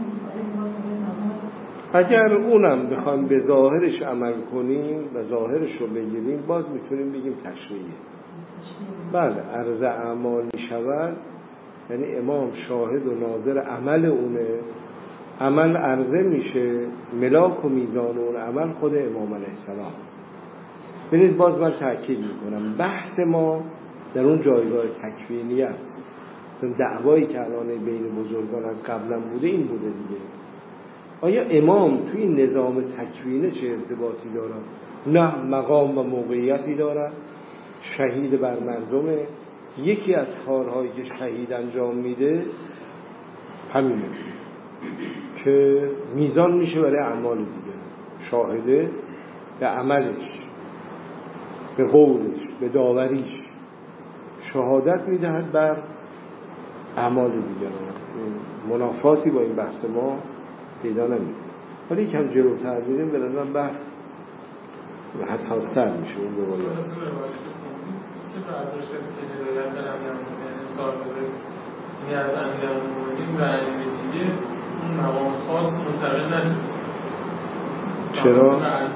اگر اونم بخوام به ظاهرش عمل کنیم و ظاهرش رو بگیریم باز میتونیم بگیم تشریعیه. بله عرض اعمال میشود، یعنی امام شاهد و ناظر عمل اونه عمل عرضه میشه، ملاک و میزان اون عمل خود امام علیه السلام. ببینید باز من تأکید میکنم بحث ما در اون جایگاه تکوینی است. دعوایی که الان بین بزرگان از قبلا بوده این بوده دیگه. آیا امام توی این نظام تکوینه چه ارتباطی داره؟ نه، مقام و موقعیتی داره، شهید بر مردمه. یکی از کارهایی که شهید انجام میده همینه که میزان میشه برای اعمال دیگه. شاهده به عملش، به قولش، به داوریش شهادت میدهد بر اعمال دیگران. منافاتی با این بحث ما پیدا نمیده. ولی یکم جلوتر میریم به نظرم بحث حساستر میشه. اون روایات که برداشت که هدایت در امیرالمومنین صادقه یعنی از امیرالمومنین و علی دیگه اون مقام خاص منتقل نشده. چرا؟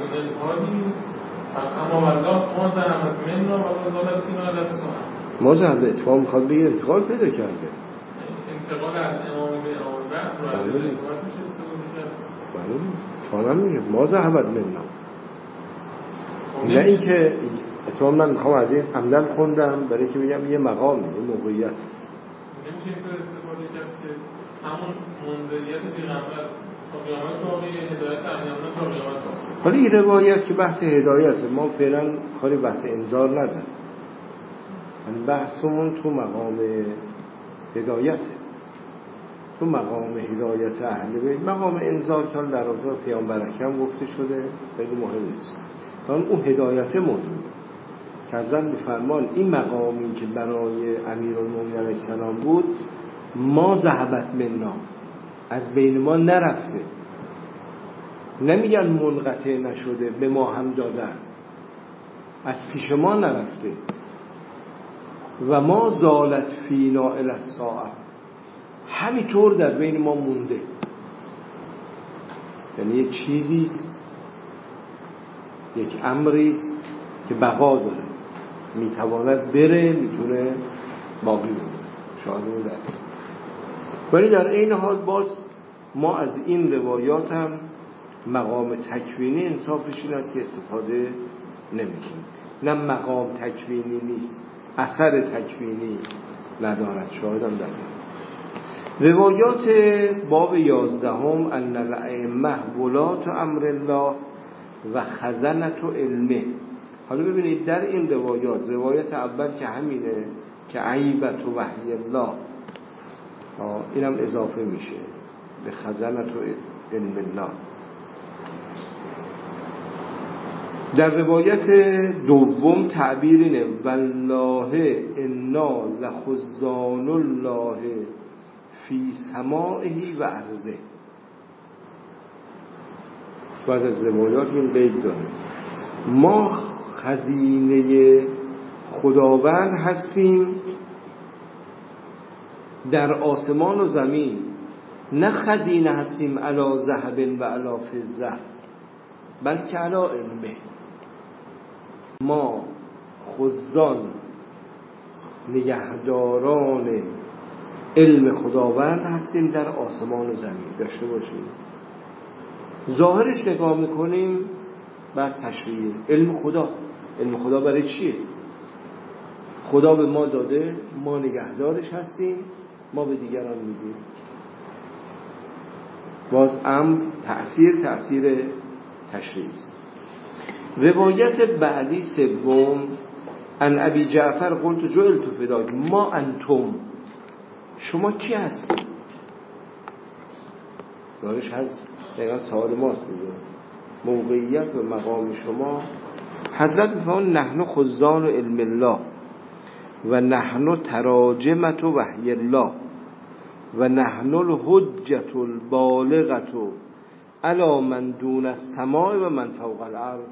اما والله ما زحمت مننا و وزالت فینا دست سخن. ما زحمت اتفاق میخواد بگه انتقال پیدا کرده. انتقال از امام به امام بعد رو از امامت میشه استفاده کرد. بله فعلا میگه ما زحمت مننا. نه اینکه اتفاق من میخوام از این عمدن خوندم برای که بگم یه مقام، یه موقعیت. نمیشه اینطور استفاده کرد که همون منزلیت پیغمبر تا قیامت باقی، هدایت امیرالمومنین تا قیامت باقی. حالا این روایت که بحث هدایت، ما فعلا کاری بحث انذار نداریم. یعنی بحثمون تو مقام هدایته، تو مقام هدایت اهل بیت. مقام انذار که در رابطه پیامبر اکرم گفته شده خیلی مهم نیست. اون هدایت موضوع که ازن میفرمان این مقامی که برای امیرالمومنین علیه السلام بود ما ذهبت منا، از بین ما نرفته. نمیگن منقطع نشده، به ما هم دادن، از پیش ما نرفته. و ما زالت فینا الی الساعه، همینطور در بین ما مونده. یعنی یک چیزیست، یک امریست که بقا داره، میتواند بره، میتونه باقی بمونه. شاید اون در ولی در این حال باز ما از این روایات هم مقام تکوینی انصافش این است که استفاده نمی‌کنیم. نه مقام تکوینی نیست، اثر تکوینی ندارد. شاید هم داره. روایات باب 11 ان الائمه ولات امر الله و خزنت علمه. حالا ببینید در این روایت اول که همینه که عیبت و وحی الله، اینم اضافه میشه به خزنت و علم الله. در روایت دوم تعبیر اینه والله انا لخزان الله فی سمائه و ارضه. بعد از روایات این قید داره ما خزینه خداوند هستیم در آسمان و زمین، نه خزینه هستیم علی ذهب و علی فضه بلکه علی علمه. ما خزان نگهداران علم خداوند هستیم در آسمان و زمین. داشته باشیم ظاهرش نگاه میکنیم بس تشریعه علم خدا. علم خدا برای چیه؟ خدا به ما داده، ما نگهدارش هستیم، ما به دیگران میدیم. باز تأثیر تشریعی است. روایت بعدی سوم ان ابی جعفر قلت جعلت فداک ما انتم، شما کی هستید؟ دارش هست دقیقا سوال ماست دیگه. موقعیت و مقام شما. حضرت میفرمایند نحن خزان علم الله و نحن تراجمت وحی الله و نحن الحجة البالغة علی من دون السماء و من فوق الارض.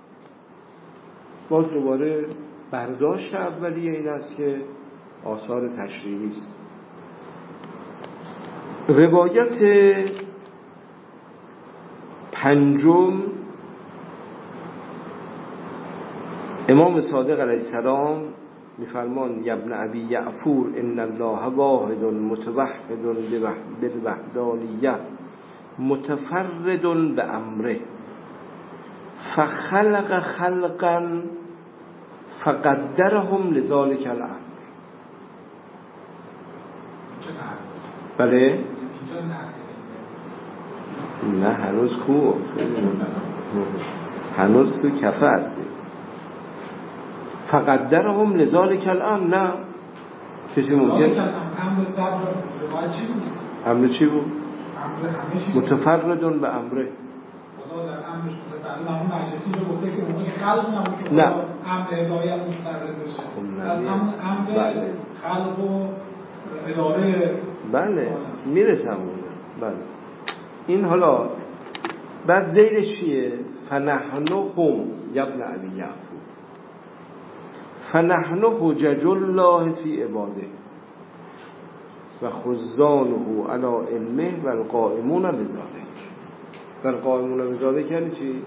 باز دوباره برداشت اولیه این است که آثار تشریعی است. روایت پنجم امام صادق علیه السلام میفرمان ابن ابی یعفور ان الله واحد متوحد بالوحدانیه متفرد به امره فخلق خلقا فقدرهم لذلك الامر. بله؟ نه هنوز کو هنوز تو کفه هستی. فقدرهم لذلك الامر. نه چیزی ممکن امر چی بود؟ متفرد به امره. نه امر هدایت متفرد بشه از همون امر خلق و اداره. بله میرسم اون. بله این حالا بعد زیرش چیه؟ فنحن هم یبن علی یعقوب فنحن حجج الله فی عباده و خزانه علی علمه و القائمون بذلک. و القائمون بذلک یعنی چی؟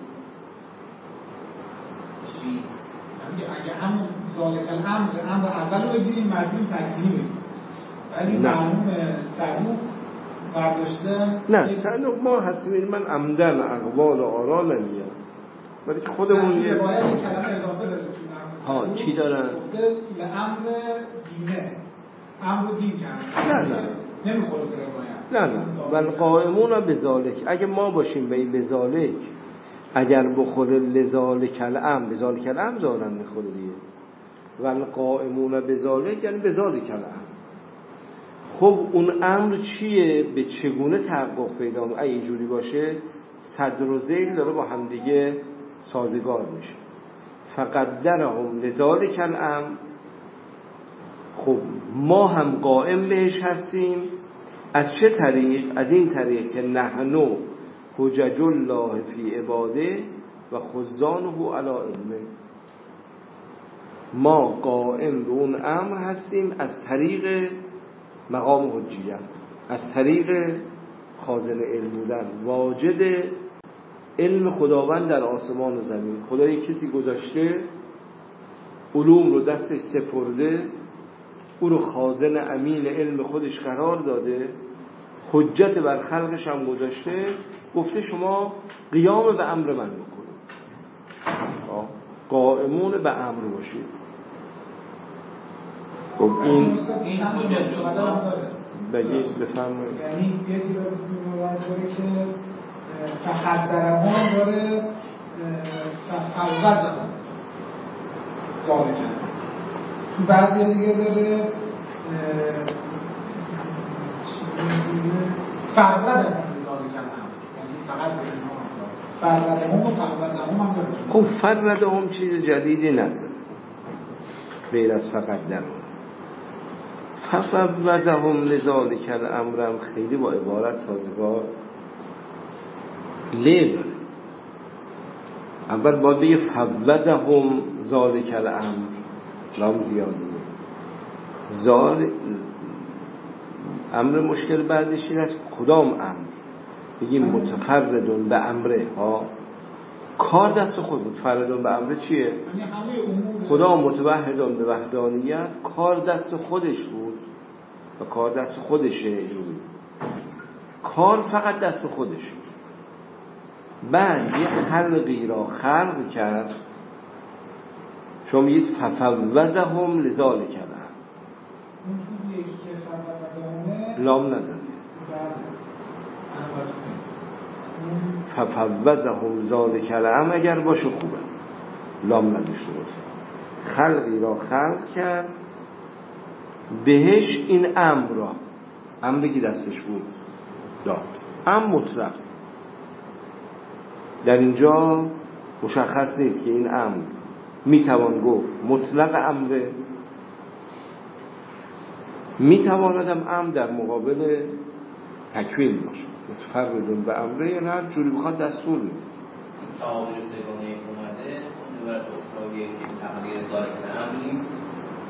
اگه هم ذالک الامر اول رو بگیریم مجموع تکلیمی بگیریم ولی معلوم صدوق برداشته. نه صدوق ما هستیم. من عمدن اقوال و آرا نمیگم ولی که خودمون یه باید این کلمه اضافه داره. ها چی دارن؟ به امر دینه امر دین کرد. نه نمیخوره به روایت. نه والقائمون بذالک. اگه ما باشیم به این بذالک اگر بخوره لذالک الامر بذالک الامر ظاهرا میخوره دیگه. والقائمون بذالک یعنی بذالک الامر. خب اون امر چیه؟ به چگونه تحقق پیدا میکنه؟ اگه اینجوری باشه صدر و ذیل داره با هم دیگه سازگار میشه. فقدرهم لذالک الامر. خب ما هم قائم بهش هستیم. از چه طریق؟ از این طریق که نحن حجج الله فی عباده و خزانه علی علمه. ما قائم به اون امر هستیم از طریق مقام حجیت، از طریق خازن علم بودن، واجد علم خداوند در آسمان و زمین. خدا یک کسی گذاشته علوم رو دستش سپرده، او رو خازن امین علم خودش قرار داده، حجت بر خلقش هم گذاشته، گفته شما قیام به امر من بکنید، قائمون به امر باشید. خب این بگید بفرمایید. یعنی یکی رو داره که تحدرهم داره فوض داره تو بعضی دیگه داره فرودهم فردهم و فردهم هم داره. خب فردهم چیز جدیدی نداره غیر از فقط در ففوضهم لذالک الامر خیلی با عبارت سازگار لی داره. اول باید بگه فوضهم ذالک الامر، لام زیاده. امر مشکل بعدش این است کدام امر؟ بگیم متفردون به امره ها، کار دست خود بود. فردون به امره چیه؟ خدا متوحدون به وحدانیت، کار دست خودش بود و کار دست خودشه. این کار فقط دست خودش. بعد یه خلقی را خلق کرد، شما میگید ففوضهم لذالک الامر، لام نداره. ففوضهم ذالک الامر اگر باشه خوبه، لام نداشته باشه. خلقی را خلق کرد بهش این امر را، امری که دستش بود داد. امر مطلق در اینجا مشخص نیست که این امر میتوان گفت مطلق امره، میتواندم امر در مقابل تکوین باشه. متفردون به امره یعنی هر جوری بخواد دستور میده. تعابیر سگانه اومده اون عبارت اخراجی که تغییر ذالک الامر نیست.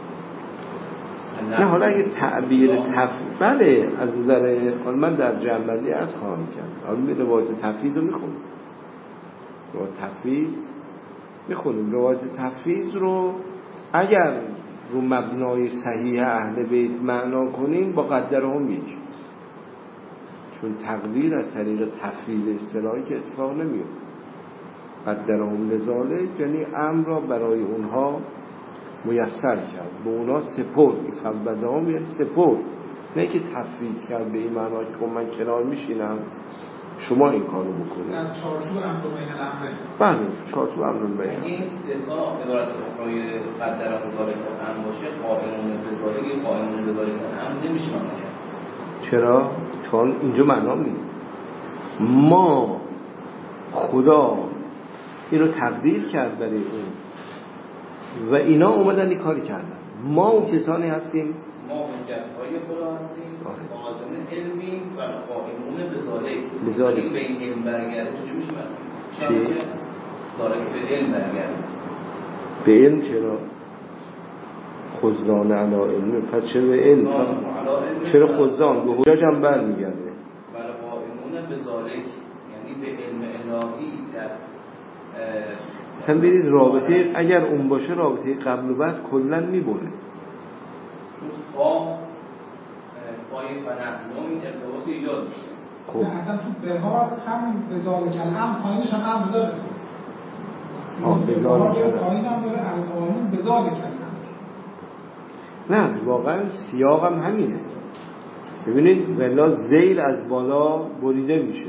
نه حالا اگه تعبیر بله از نظر من در جنبندی از خواهم کرد. حالا می روایت تفویض رو میخونیم، روایت تفویض میخونیم. روایت تفویض رو اگر رو مبنای صحیح اهل بیت معنا کنیم با قدرهم میشه. چون تقدیر از طریق تفویض اصطلاحی که اتفاق نمیفته. قدرهم لذالک یعنی امر را برای اونها میسر کرد، به اونها سپرد. فوضهم یعنی سپرد، نه که تفویض کرد به این معنی که من کنار میشینم شما این کارو بکنید. در چارچوب امر بین الامرین. بله، چارچوب امر بین. این سه تا عبارت اخرای قدرهم لذالک امر باشه، قائمون بذالک، قائمون بذالک امر نمیشه معنی. چرا؟ چون اینجا معنا نیست. ما خدا این رو تقدیر کرد برای اون و اینا اومدن این کاری کردن. ما اون کسانی هستیم، ما حجت‌های خدا هستیم، عازم علمی و قائمون بذالک. به این علم برگرده چجوری میشه معنی؟ چی؟ ذالک به علم برگرده. به علم چرا؟ خزدان علی علم. پس چرا به علم؟ چرا خزدان؟ به حجج هم برمیگرده. برای قائمون بذالک یعنی به علم الهی در مثلا برید رابطه اگر اون باشه رابطه قبل و بعد کلا میبونه. پای فنحنو این ارتباط ایجاد میشه. خب اصلا تو بهار هم بذالک الامر پایینش هم امر داره. بذالک پایین هم داره القانون بذالک الامر. نه واقعا سیاق هم همینه. ببینید ولا ذیل از بالا بریده میشه.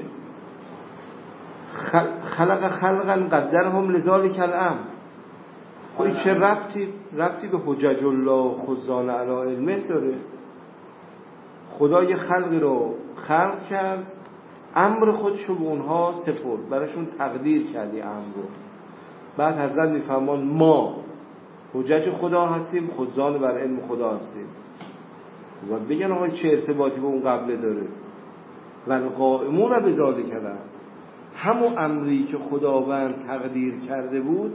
خلق خلقا قدرهم لذالک الامر. خب چه ربطی به حجج الله خزدان علی علمه داره؟ خدا یه خلقی رو خلق کرد، امر خودشو به اونها سپرد، براشون تقدیر کردی امر رو. بعد حضرت میفرمان ما حجج خدا هستیم، خزدان بر علم خدا هستیم. و بگن آقا چه ارتباطی به اون قبله داره؟ والقائمون بذالک الامر، همون امری که خداوند تقدیر کرده بود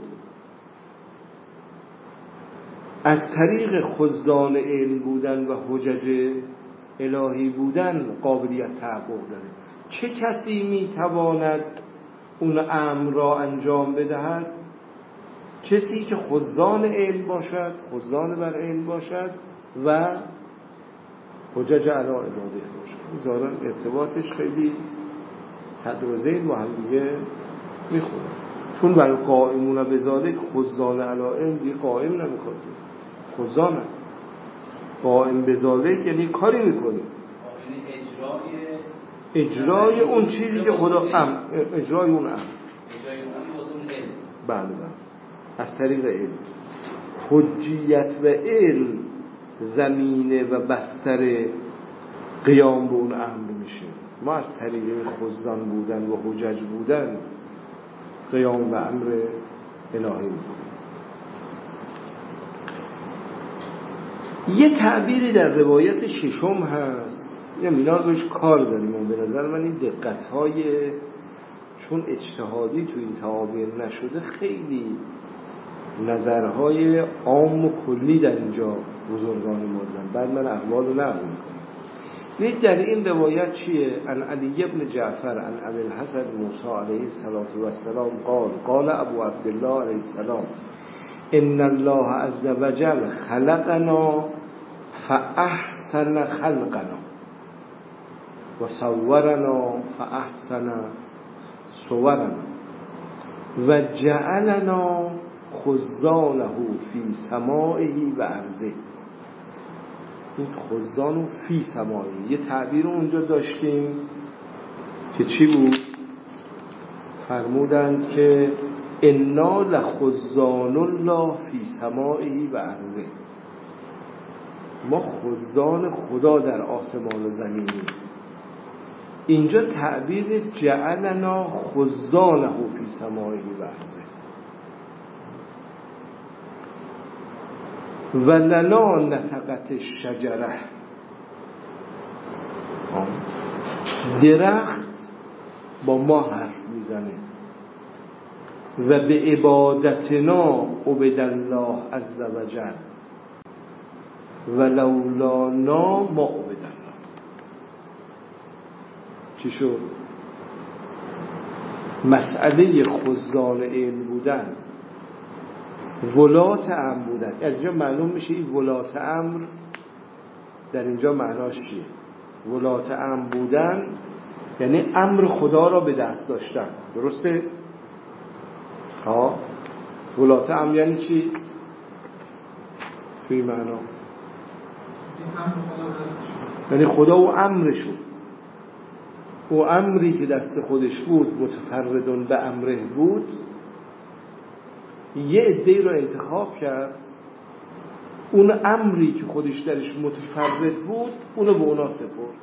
از طریق خزدان علم بودن و حجج الهی بودن قابلیت تحقق داره. چه کسی میتواند اون امر را انجام بدهد؟ کسی که خزدان علم باشد، خزدان بر علم باشد و حجج علی عباده باشد. ظاهرا ارتباطش خیلی صدر و ذیل با هم دیگه میخونه. چون برای قائمون بذالک خزدان علی علم دیگه قائم نمیخواد، خزدانه. قائم بذالک یعنی کاری میکنی، اجرای اون چیزی که خدا اجرای اون امر. بله از طریق علم. حجیت و علم زمینه و بستر قیام به اون امر میشه. ما از طریق خزدان بودن و حجج بودن قیام به امر الهی میکنیم. یه تعبیری در روایت ششم هست، یه اینا رو بهش کار داریم و به نظر من این دقت‌های چون اجتهادی تو این تعابیر نشده خیلی نظرهای عام و کلی در اینجا بزرگان مردن. بعد من احوال رو نقل میکنم. ببینید در این روایت چیه؟ عن علی بن جعفر عن ابی الحسن موسی علیه السلام قال ابو عبدالله علیه السلام ان الله عز وجل خلقنا فاحسن خلقنا و صورنا فاحسن صورنا و جعلنا خزانه فی سمائه و ارضه. این خزان و فی سمائه یه تعبیر اونجا داشتیم که چی بود؟ فرمودند که انا لخزان الله فی سمائه و ارضه، ما خزان خدا در آسمان و زمینی. اینجا تعبیر جعلنا خزانه فی سمائه و ارضه. و لنا نطقت الشجره، درخت با ما حرف میزنه. و به عبادتنا عبد الله عز وجل و لولانا ما عبد الله. چی شد؟ مسئله خزان علم بودن، ولات امر بودن. از اینجا معلوم میشه این ولات امر در اینجا معناش چیه. ولات امر بودن یعنی امر خدا را به دست داشتن. درسته؟ ولاة امر یعنی چی؟ توی معنا یعنی خدا و امرشون، او امری که دست خودش بود متفردون به امره بود، یه عده‌ای رو انتخاب کرد، اون امری که خودش درش متفرد بود اونو به اونا سپرد،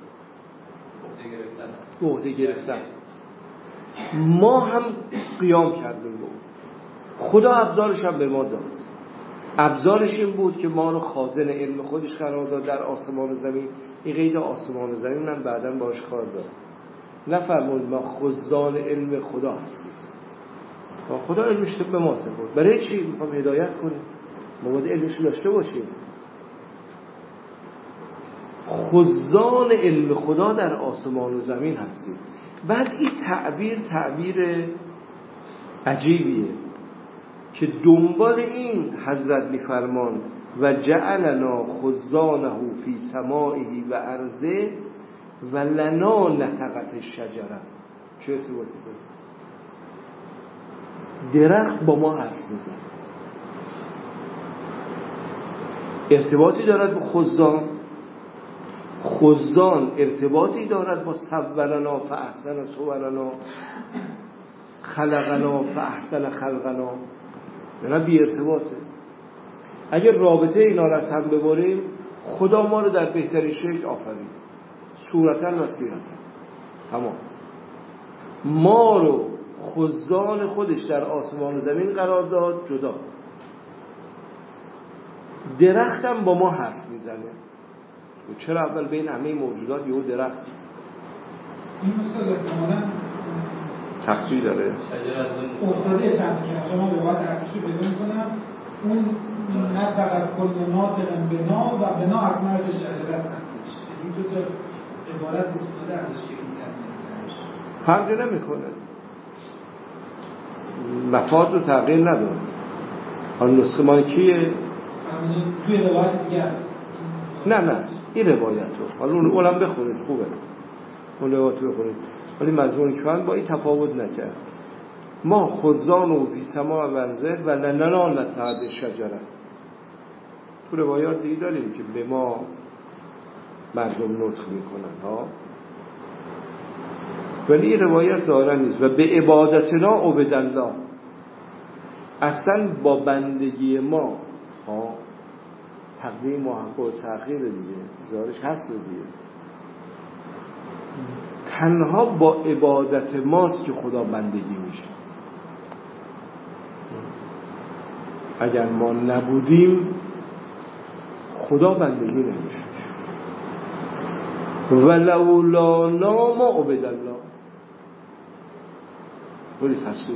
عهده گرفتن. ما هم قیام کردیم به اون. خدا ابزارش هم به ما داد. ابزارش این بود که ما رو خازن علم خودش قرار داد در آسمان و زمین. این قید آسمان و زمین هم بعداً باش کار داد. نفرمود ما خزان علم خدا هستیم. خدا علمش به ما سپرد. برای چی؟ میخوام هدایت کنیم. ما باید علمش داشته باشیم. خزان علم خدا در آسمان و زمین هستیم. بعد این تعبیر عجیبیه که دنبال این حضرت میفرمان و جعلنا خزانه فی سمائه و ارضه و لنا نطقت الشجره. چه ارتباطی داره؟ درخت با ما حرف میزنه. ارتباطی دارد با خزان. خزان ارتباطی دارد با صورنا فاحسن صورنا، خلقنا فاحسن خلقنا. نه بی ارتباطه. اگر رابطه اینا را از هم ببریم، خدا ما رو در بهترین شکل آفرید، صورتا و سیرتا. تمام. ما رو خزان خودش در آسمان و زمین قرار داد جدا. درختم با ما حرف میزنه. و چرا اول بین همه موجودات یهو درخت؟ این مثلا کاملا تخصیص داره. افتاده چند که شما به باید ارزشی پیدا میکنم اون نه فقط کل ناطقن بنا و بنا از مرز شجرت هستش. این دو تا عبارت افتاده ارزشی فرقی نمیکنه. مفاد رو تغییر نداره. حالا نسخه مال کیه؟ توی روایت دیگه نه این روایت رو حالا اونم بخونید خوبه، اون روایت رو بخونید، ولی مضمون کفن با این تفاوت نکرد. ما خزان و فی سما و ارضه و لنا نطقت شجره. تو روایات دیگه داریم که به ما مردم نطق میکنن ها، ولی این روایت ظاهرا نیست. و به عبادتنا عبد الله، اصلا با بندگی ما ها، تقدیم و حق و تأخیر دیگه ظاهرش هست دیگه، تنها با عبادت ماست که خدا بندگی میشه. اگر ما نبودیم خدا بندگی نمیشه. ولولا ما عبد الله. ولی تصویر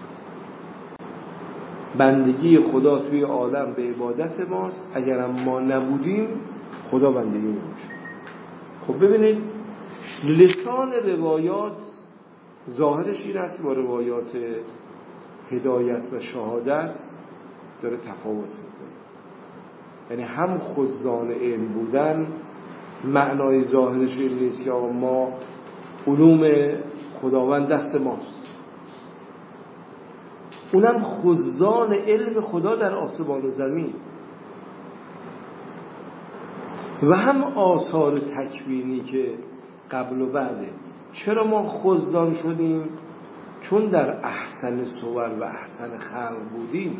بندگی خدا توی عالم به عبادت ماست. اگر ما نبودیم خدا بندگی نمیشه. خب ببینید لسان روایات ظاهرش این است با روایات هدایت و شهادت داره تفاوت میکنه. یعنی هم خزان علم بودن معنای ظاهرش این نیست که ما علوم خداوند دست ماست، اونم خزان علم خدا در آسمان و زمین، و هم آثار تکوینی که قبل و بعده. چرا ما خزان شدیم؟ چون در احسن صور و احسن خلق بودیم.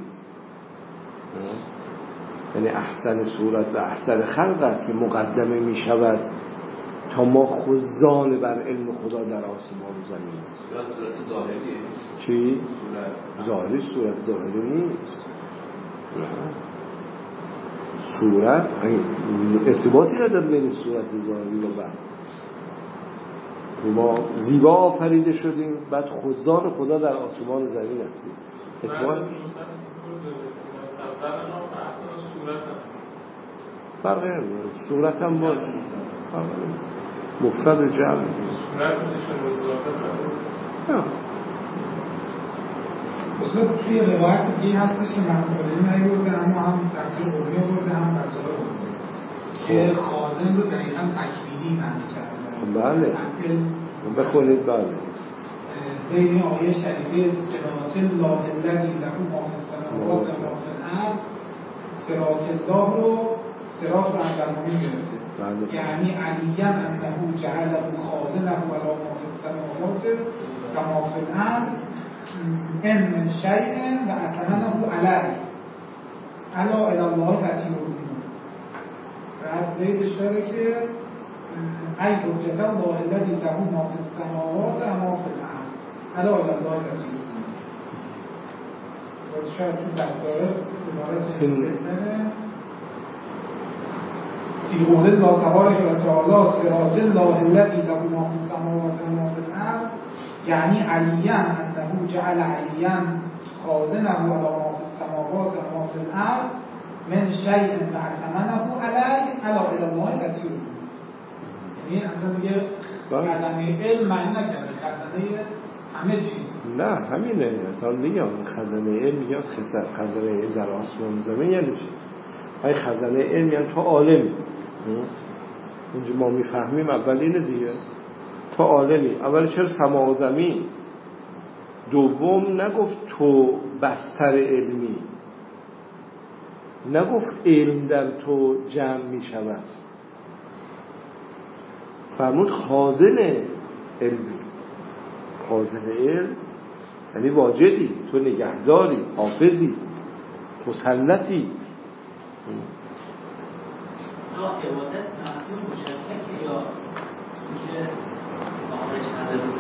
یعنی احسن صورت و احسن خلق است که مقدمه می شود تا ما خزان بر علم خدا در آسمان و زمین است. صورت ظاهریه. چی؟ ظاهری صورت ظاهری نیست. صورت ارتباطی نداره بین صورت ظاهری و بعد. ما زیبا آفریده شدیم، بعد خزان خدا در آسمان و زمین هستیم. اتفاقا فرق نمی‌کنه. صورت هم باز مفرد جمع اصلا توی روایت این هستش که مقاله نیورده، اما هم تفسیر قرآنی آورده، هم تفسیر قرآنی که خازن رو دقیقاً تکوینی معنی کرده. بله بخونید. بله بین آیه شریفه صراط الله الذی له ما فی السماوات و ما فی الارض، صراط الله رو صراط رو اندرمانی گرفته، یعنی علیا انه جعله خازنه ولا ما فی السماوات و ما فی الارض ان من شیء و اتمنه علیه الا الی الله تأتین الامور. بعد بیتش داره که ای حجت الله الذی له ما فی السماوات و ما فی الارض الا الی الله تأتین الامور. باز شاید تو بسایت عبارت بهتره فی قول الله تبارک و تعالی صراط الله الذی له ما فی السماوات و ما فی الارض، یعنی علیا انه جعل علیا خازنه علی ما فی السماوات و ما فی الارض من شیء اتمنه علیه الا الی الله تأتین الامور. یعنی اصلا دیگه خزانه علم معنی نکرده، خزانه همه چیز. نه همینه، اصلا میگم خزانه علم، میگم خزانه علم در آسمان زمین یعنی چی؟ ای خزانه علم یعنی تو عالمی. اینجا ما میفهمیم اول اینه دیگه، تو عالمی. اول چرا سما و زمین؟ دوم نگفت تو بستر علمی، نگفت علم در تو جمع می شود، فرمود خازن علمی. خازن علم یعنی واجدی، تو نگهداری، حافظی، مسلطی. عبادت محصول مشکل یا اینکه آخرش نداره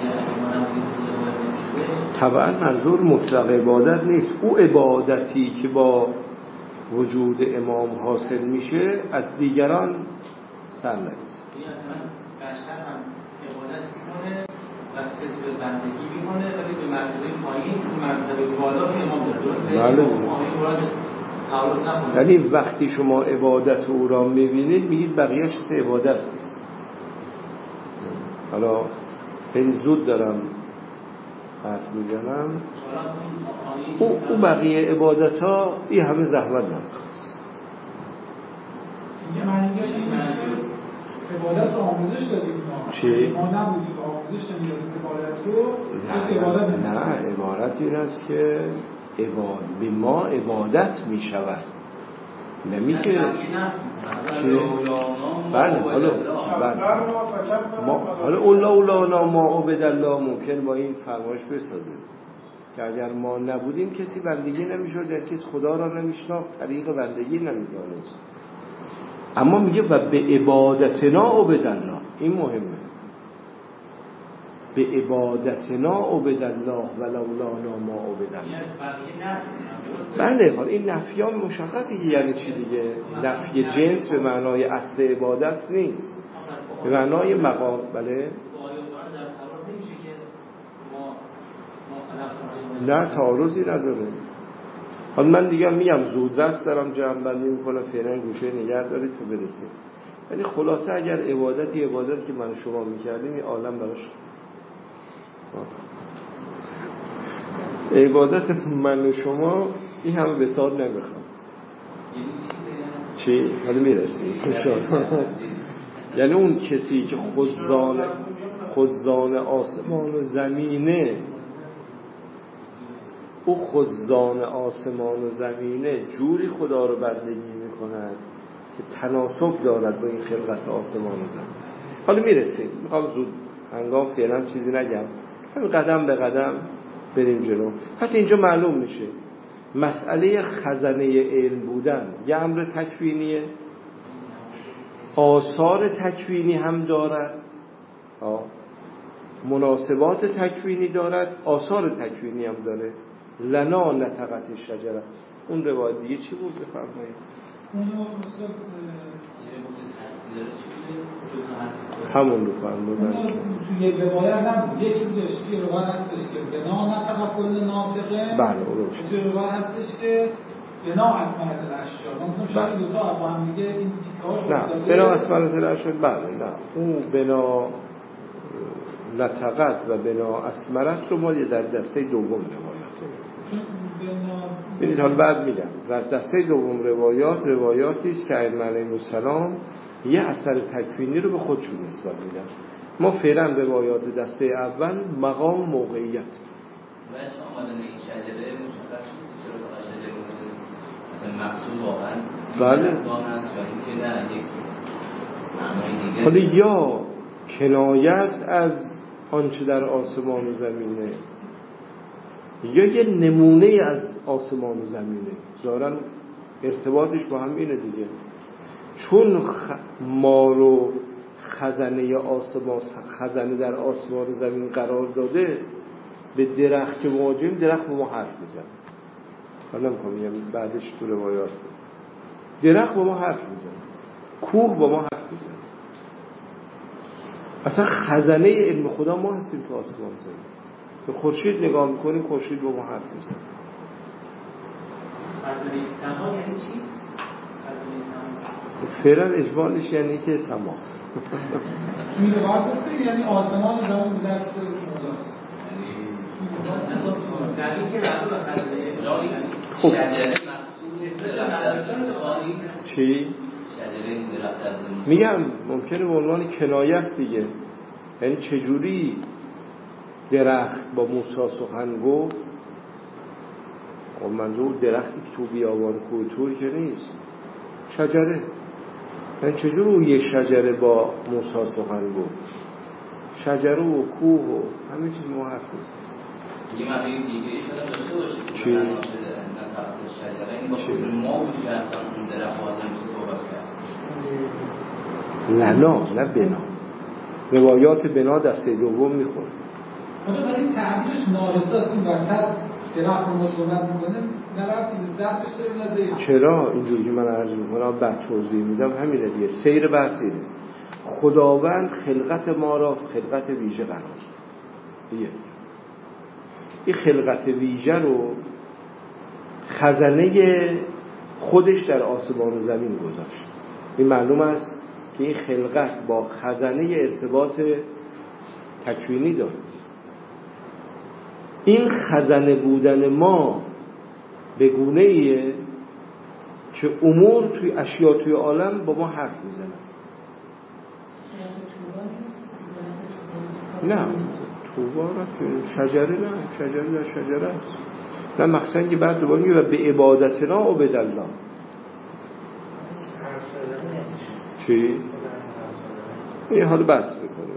طبعا منظور مطلق عبادت نیست. او عبادتی که با وجود امام حاصل میشه از دیگران سر نمیزه. بشر هم عبادت میکنه و صدق بندگی میکنه ولی به مرتبه پایین به مرتبه بالا که امام داره. درسته؟ بله. یعنی وقتی شما عبادت او را میبینید میگید بقیه چیز عبادت نیست. حالا خیلی زود دارم حرف میزنم. او بقیه عبادت ها این همه زحمت نمیخواست. عبادت رو آموزش دادیم چی؟ ما نبودیم آموزش نمیدادیم عبادت رو. نه عبارت این است که به ما عبادت می شود، نمی که بله. حالا اولانا ما عبدالله ممکن با این فرمایش بسازیم که اگر ما نبودیم کسی بندگی نمیشد، یا کسی خدا را نمیشناخت، طریق بندگی نمیدانست. اما میگه و به عبادتنا عبدالله، این مهمه. به عبادتنا عبدالله ولولانا ما عبدالله. بله. حالا این نفیان مشخصی یعنی چی دیگه؟ نفی جنس به معنای اصل عبادت نیست، به معنای مقام. بله نه تعارضی نداره. حالا من دیگه میگم زودرس دارم جمع بندی میکنم، فعلا گوشه نگه دارید تا برسید. یعنی خلاصه اگر عبادتی که من و شما میکردیم این عالم براش عبادت من و شما این همه بسار نمیخواست. چی؟ حالا میرسیم یعنی اون کسی که خزان آسمان و زمینه، او خزان آسمان و زمینه جوری خدا رو بندگی میکند که تناسب دارد با این خلقت آسمان و زمین. حالا میرسیم، میخوام زود هنگام فعلا چیزی نگم، همین قدم به قدم بریم جلو. پس اینجا معلوم میشه مسئله خزانه علم بودن یه امر تکوینیه، آثار تکوینی هم دارد، مناسبات تکوینی دارد، آثار تکوینی هم داره. لنا نطقت شجره. اون روایت دیگه چی بود بفرمایید؟ همون رو فرمودن. توی یک روایت نبود، یک چیزش توی روایت هستش که بنا نطق کل ناطقه. بله اون توی روایت هستش که بنا اسمانت الاشیاء. من شاید دو تا با هم دیگه این تیکه‌هاش نه بنا اسمانت الاشیاء. بله نه اون بنا نطقت و بنا اسمرت رو ما در دسته دوم روایت ببینید. حالا بعد میگم در دسته دوم روایاتی است که ائمه علیهم السلام یه اثر تکوینی رو به خودشون نسبت میدن. ما فعلا روایات دسته اول مقام موقعیت باید آمدن این شجره مشخص شد چرا فقط شجره بوده مثلا مقصود واقعا بله است یا اینکه نه یک معنای دیگه حالا یا کنایت از آنچه در آسمان و زمینه یا یه نمونه از آسمان و زمینه. ظاهراً ارتباطش با هم اینه دیگه، چون ما رو خزانه آسمان، خزانه در آسمان و زمین قرار داده، به درخت که مواجهیم درخت با ما حرف میزنه. حالا میگم بعدش تو روایات درخت با ما حرف میزنه، کوه با ما حرف میزنه. اصلا خزانه علم خدا ما هستیم تو آسمان و زمین. به خورشید نگاه میکنیم، خورشید با ما حرف میزنه. خزانه سما یعنی چی؟ فعلا اجمالش یعنی که سما یعنی آسمان و زمین دست خداست. در این که رفت به خزانه شجره مقصود چی؟ شجره درخت از میگم ممکنه به عنوان کنایه است دیگه، یعنی چجوری درخت با موسی سخن گفت. و منظور درختی که تو بیابان کوه طور که نیست، شجره. یعنی چجوری اون یک شجره با موسی سخن گفت؟ شجره و کوه و همه چیز ما حرف نیست. یه معنی دیگه شده داشته باشه چی؟ نه طرف شجره این با خود ما بودی که اصلا اون درخت آدم تو صحبت کرد. نه بنا. روایات بنا دسته دوم میخوره. حالا برای این تعبیرش نارساست، این وسط درخت رو صحبت میکنه نه رفتی به ذاتش داریم نه زیر. چرا اینجوری که من عرض میکنم بعد توضیح میدم همینه دیگه. سیر بحثی اینه، خداوند خلقت ما را خلقت ویژه قرار داد. این خلقت ویژه رو خزانه خودش در آسمان و زمین گذاشت. این معلوم است که این خلقت با خزانه ارتباط تکوینی داره. این خزانه بودن ما به گونه‌ایه که امور توی اشیا توی عالم با ما حرف میزنن. نه توبا شجره، نه شجره در شجره است. نه مقصد که بعد دوباره میگه به عبادتنا عبد الله. چی؟ این حالا بس بکنیم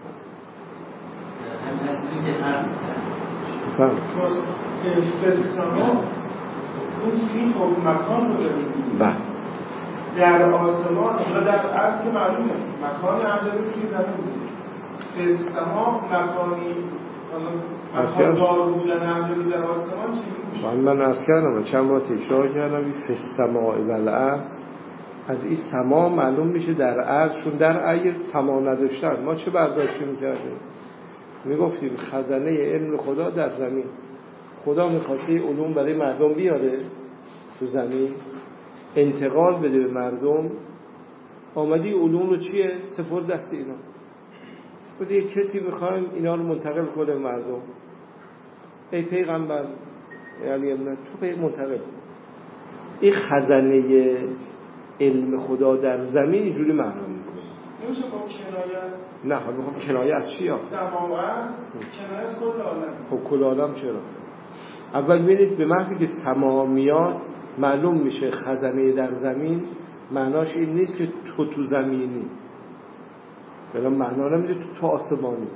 اون فیلم و مکان رو داریم در آسمان و در عرض که معلومه مکان عمله رو توی زمین بوده سما مکانی مکان دار بودن عمله رو در آسمان چی میشه؟ من عرض کردم چند بار تکرار کردم این فستماع والعرض از این سما معلوم میشه در عرضشون در اگر سما نداشتن ما چه برداشتی میکردیم؟ میگفتیم خزانه علم خدا در زمین. خدا میخواسته علوم برای مردم بیاره تو زمین، انتقال بده به مردم. آمدی علوم رو چیه؟ سپرد دست اینا. بوده یک کسی میخوایم اینا رو منتقل کنه به مردم. ای پیغمبر علی ابن تو منتقل. این خزانه علم خدا در زمین اینجوری معنا میکنه. نمیشه با کنایه؟ نه حالا میخوام کنایه از چی آخه؟ تماما کنایه از کل عالم. خب کل عالم چرا؟ اول ببینید به محضی که سما میاد معلوم میشه خزانه در زمین معناش این نیست که تو زمینی، بلا معنا نمیده تو آسمانی.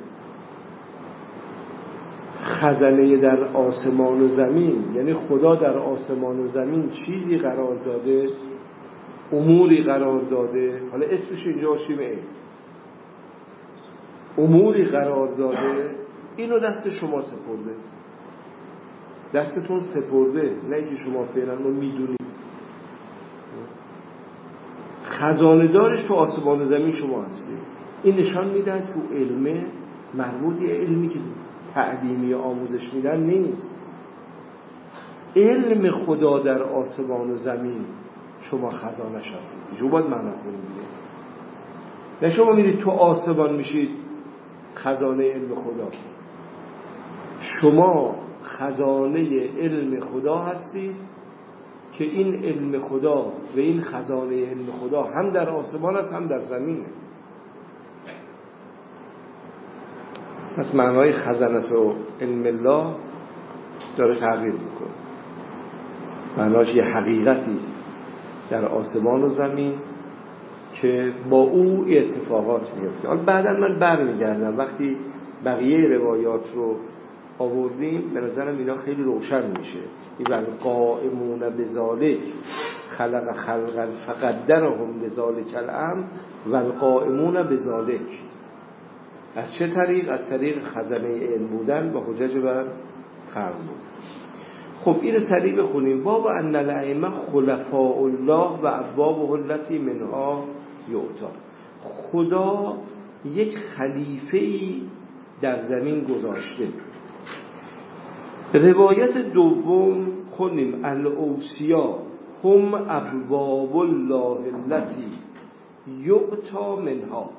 خزانه در آسمان و زمین یعنی خدا در آسمان و زمین چیزی قرار داده، اموری قرار داده. حالا اسمش اینجا شیمه اموری قرار داده، اینو دست شما سپرده، دستتون سپرده، نه که شما فعلا رو میدونید. خزانه دارش تو آسمان و زمین شما هستید. این نشان میدن تو علمه مربوط یه علمی که تعلیمی آموزش میدن نیست. علم خدا در آسمان و زمین شما خزانش هستید. جو باید معنا کنید دیگه. نه شما میرید تو آسمان میشید خزانه علم خدا. شما خزانه علم خدا هستید که این علم خدا و این خزانه علم خدا هم در آسمان است هم در زمینه. پس معنای خزنت و علم الله داره تغییر میکنه. معناش یه حقیقتی است در آسمان و زمین که با او اتفاقات میفته. حالا بعدا من برمیگردم وقتی بقیه روایات رو آوردیم به نظرم اینا خیلی روشن میشه. این قائمون بذالک خلق خلقا فقدرهم لذالک الامر و القائمون بذالک از چه طریق؟ از طریق خزنه علم بودن و حجج بر خلق بود. خب این رو سریع بخونیم. باب ان الائمه خلفاء الله و ابواب التي منها یعطا. خدا یک خلیفه‌ای در زمین گذاشته. روایت دوم خونیم الاوصیا هم ابواب الله التي یعطا منها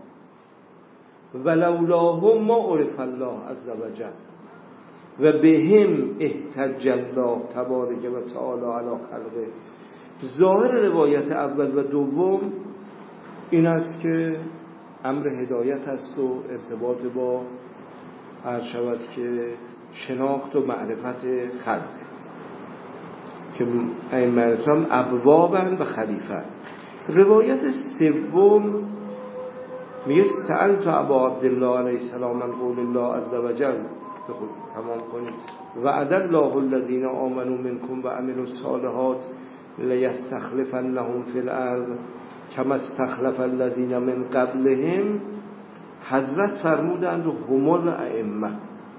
ولولاهم ما عرف الله عز وجل و بهم احتج الله تبارک و تعالی علی خلقه. ظاهر روایت اول و دوم این است که امر هدایت است و ارتباط با عرض شود که شناخت و معرفت خلق که این مرسام ابوابن و خلیفه. روایت سوم میگه سألت ابا عبدالله علیه السلام من قول الله عز وجل تمام کنید وعد الله الذین آمنوا منکم و عملوا الصالحات لیستخلفنهم فی الارض کما استخلف الذین من قبلهم. حضرت فرمودند هم الائمه.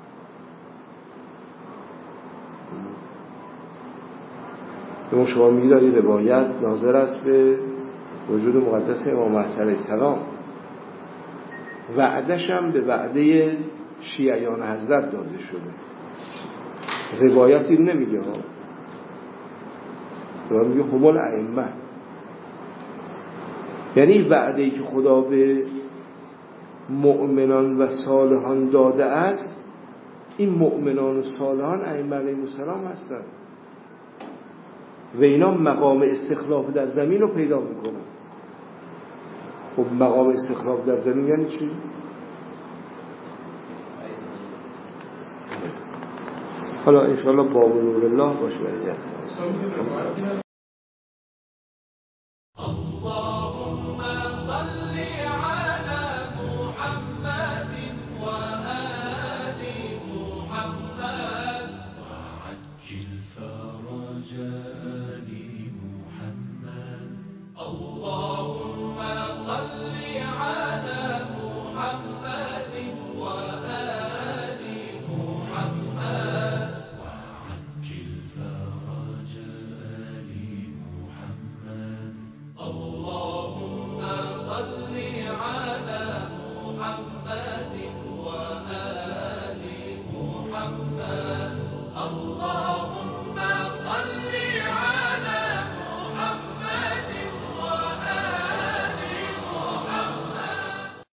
اما شما می‌دانید روایت ناظر است به وجود مقدس امام محسن علیه السلام. وعدش هم به وعده شیعیان حضرت داده شده. روایتی نمیگه ها، روایت میگه هم الائمه، یعنی وعده‌ای که خدا به مؤمنان و صالحان داده است، این مؤمنان و صالحان ائمه علیهم السلام هستند و اینا مقام استخلاف در زمین رو پیدا میکنن. خب مقام استخلاف در زمین یعنی چی؟ حالا انشاءالله با نور الله باشه.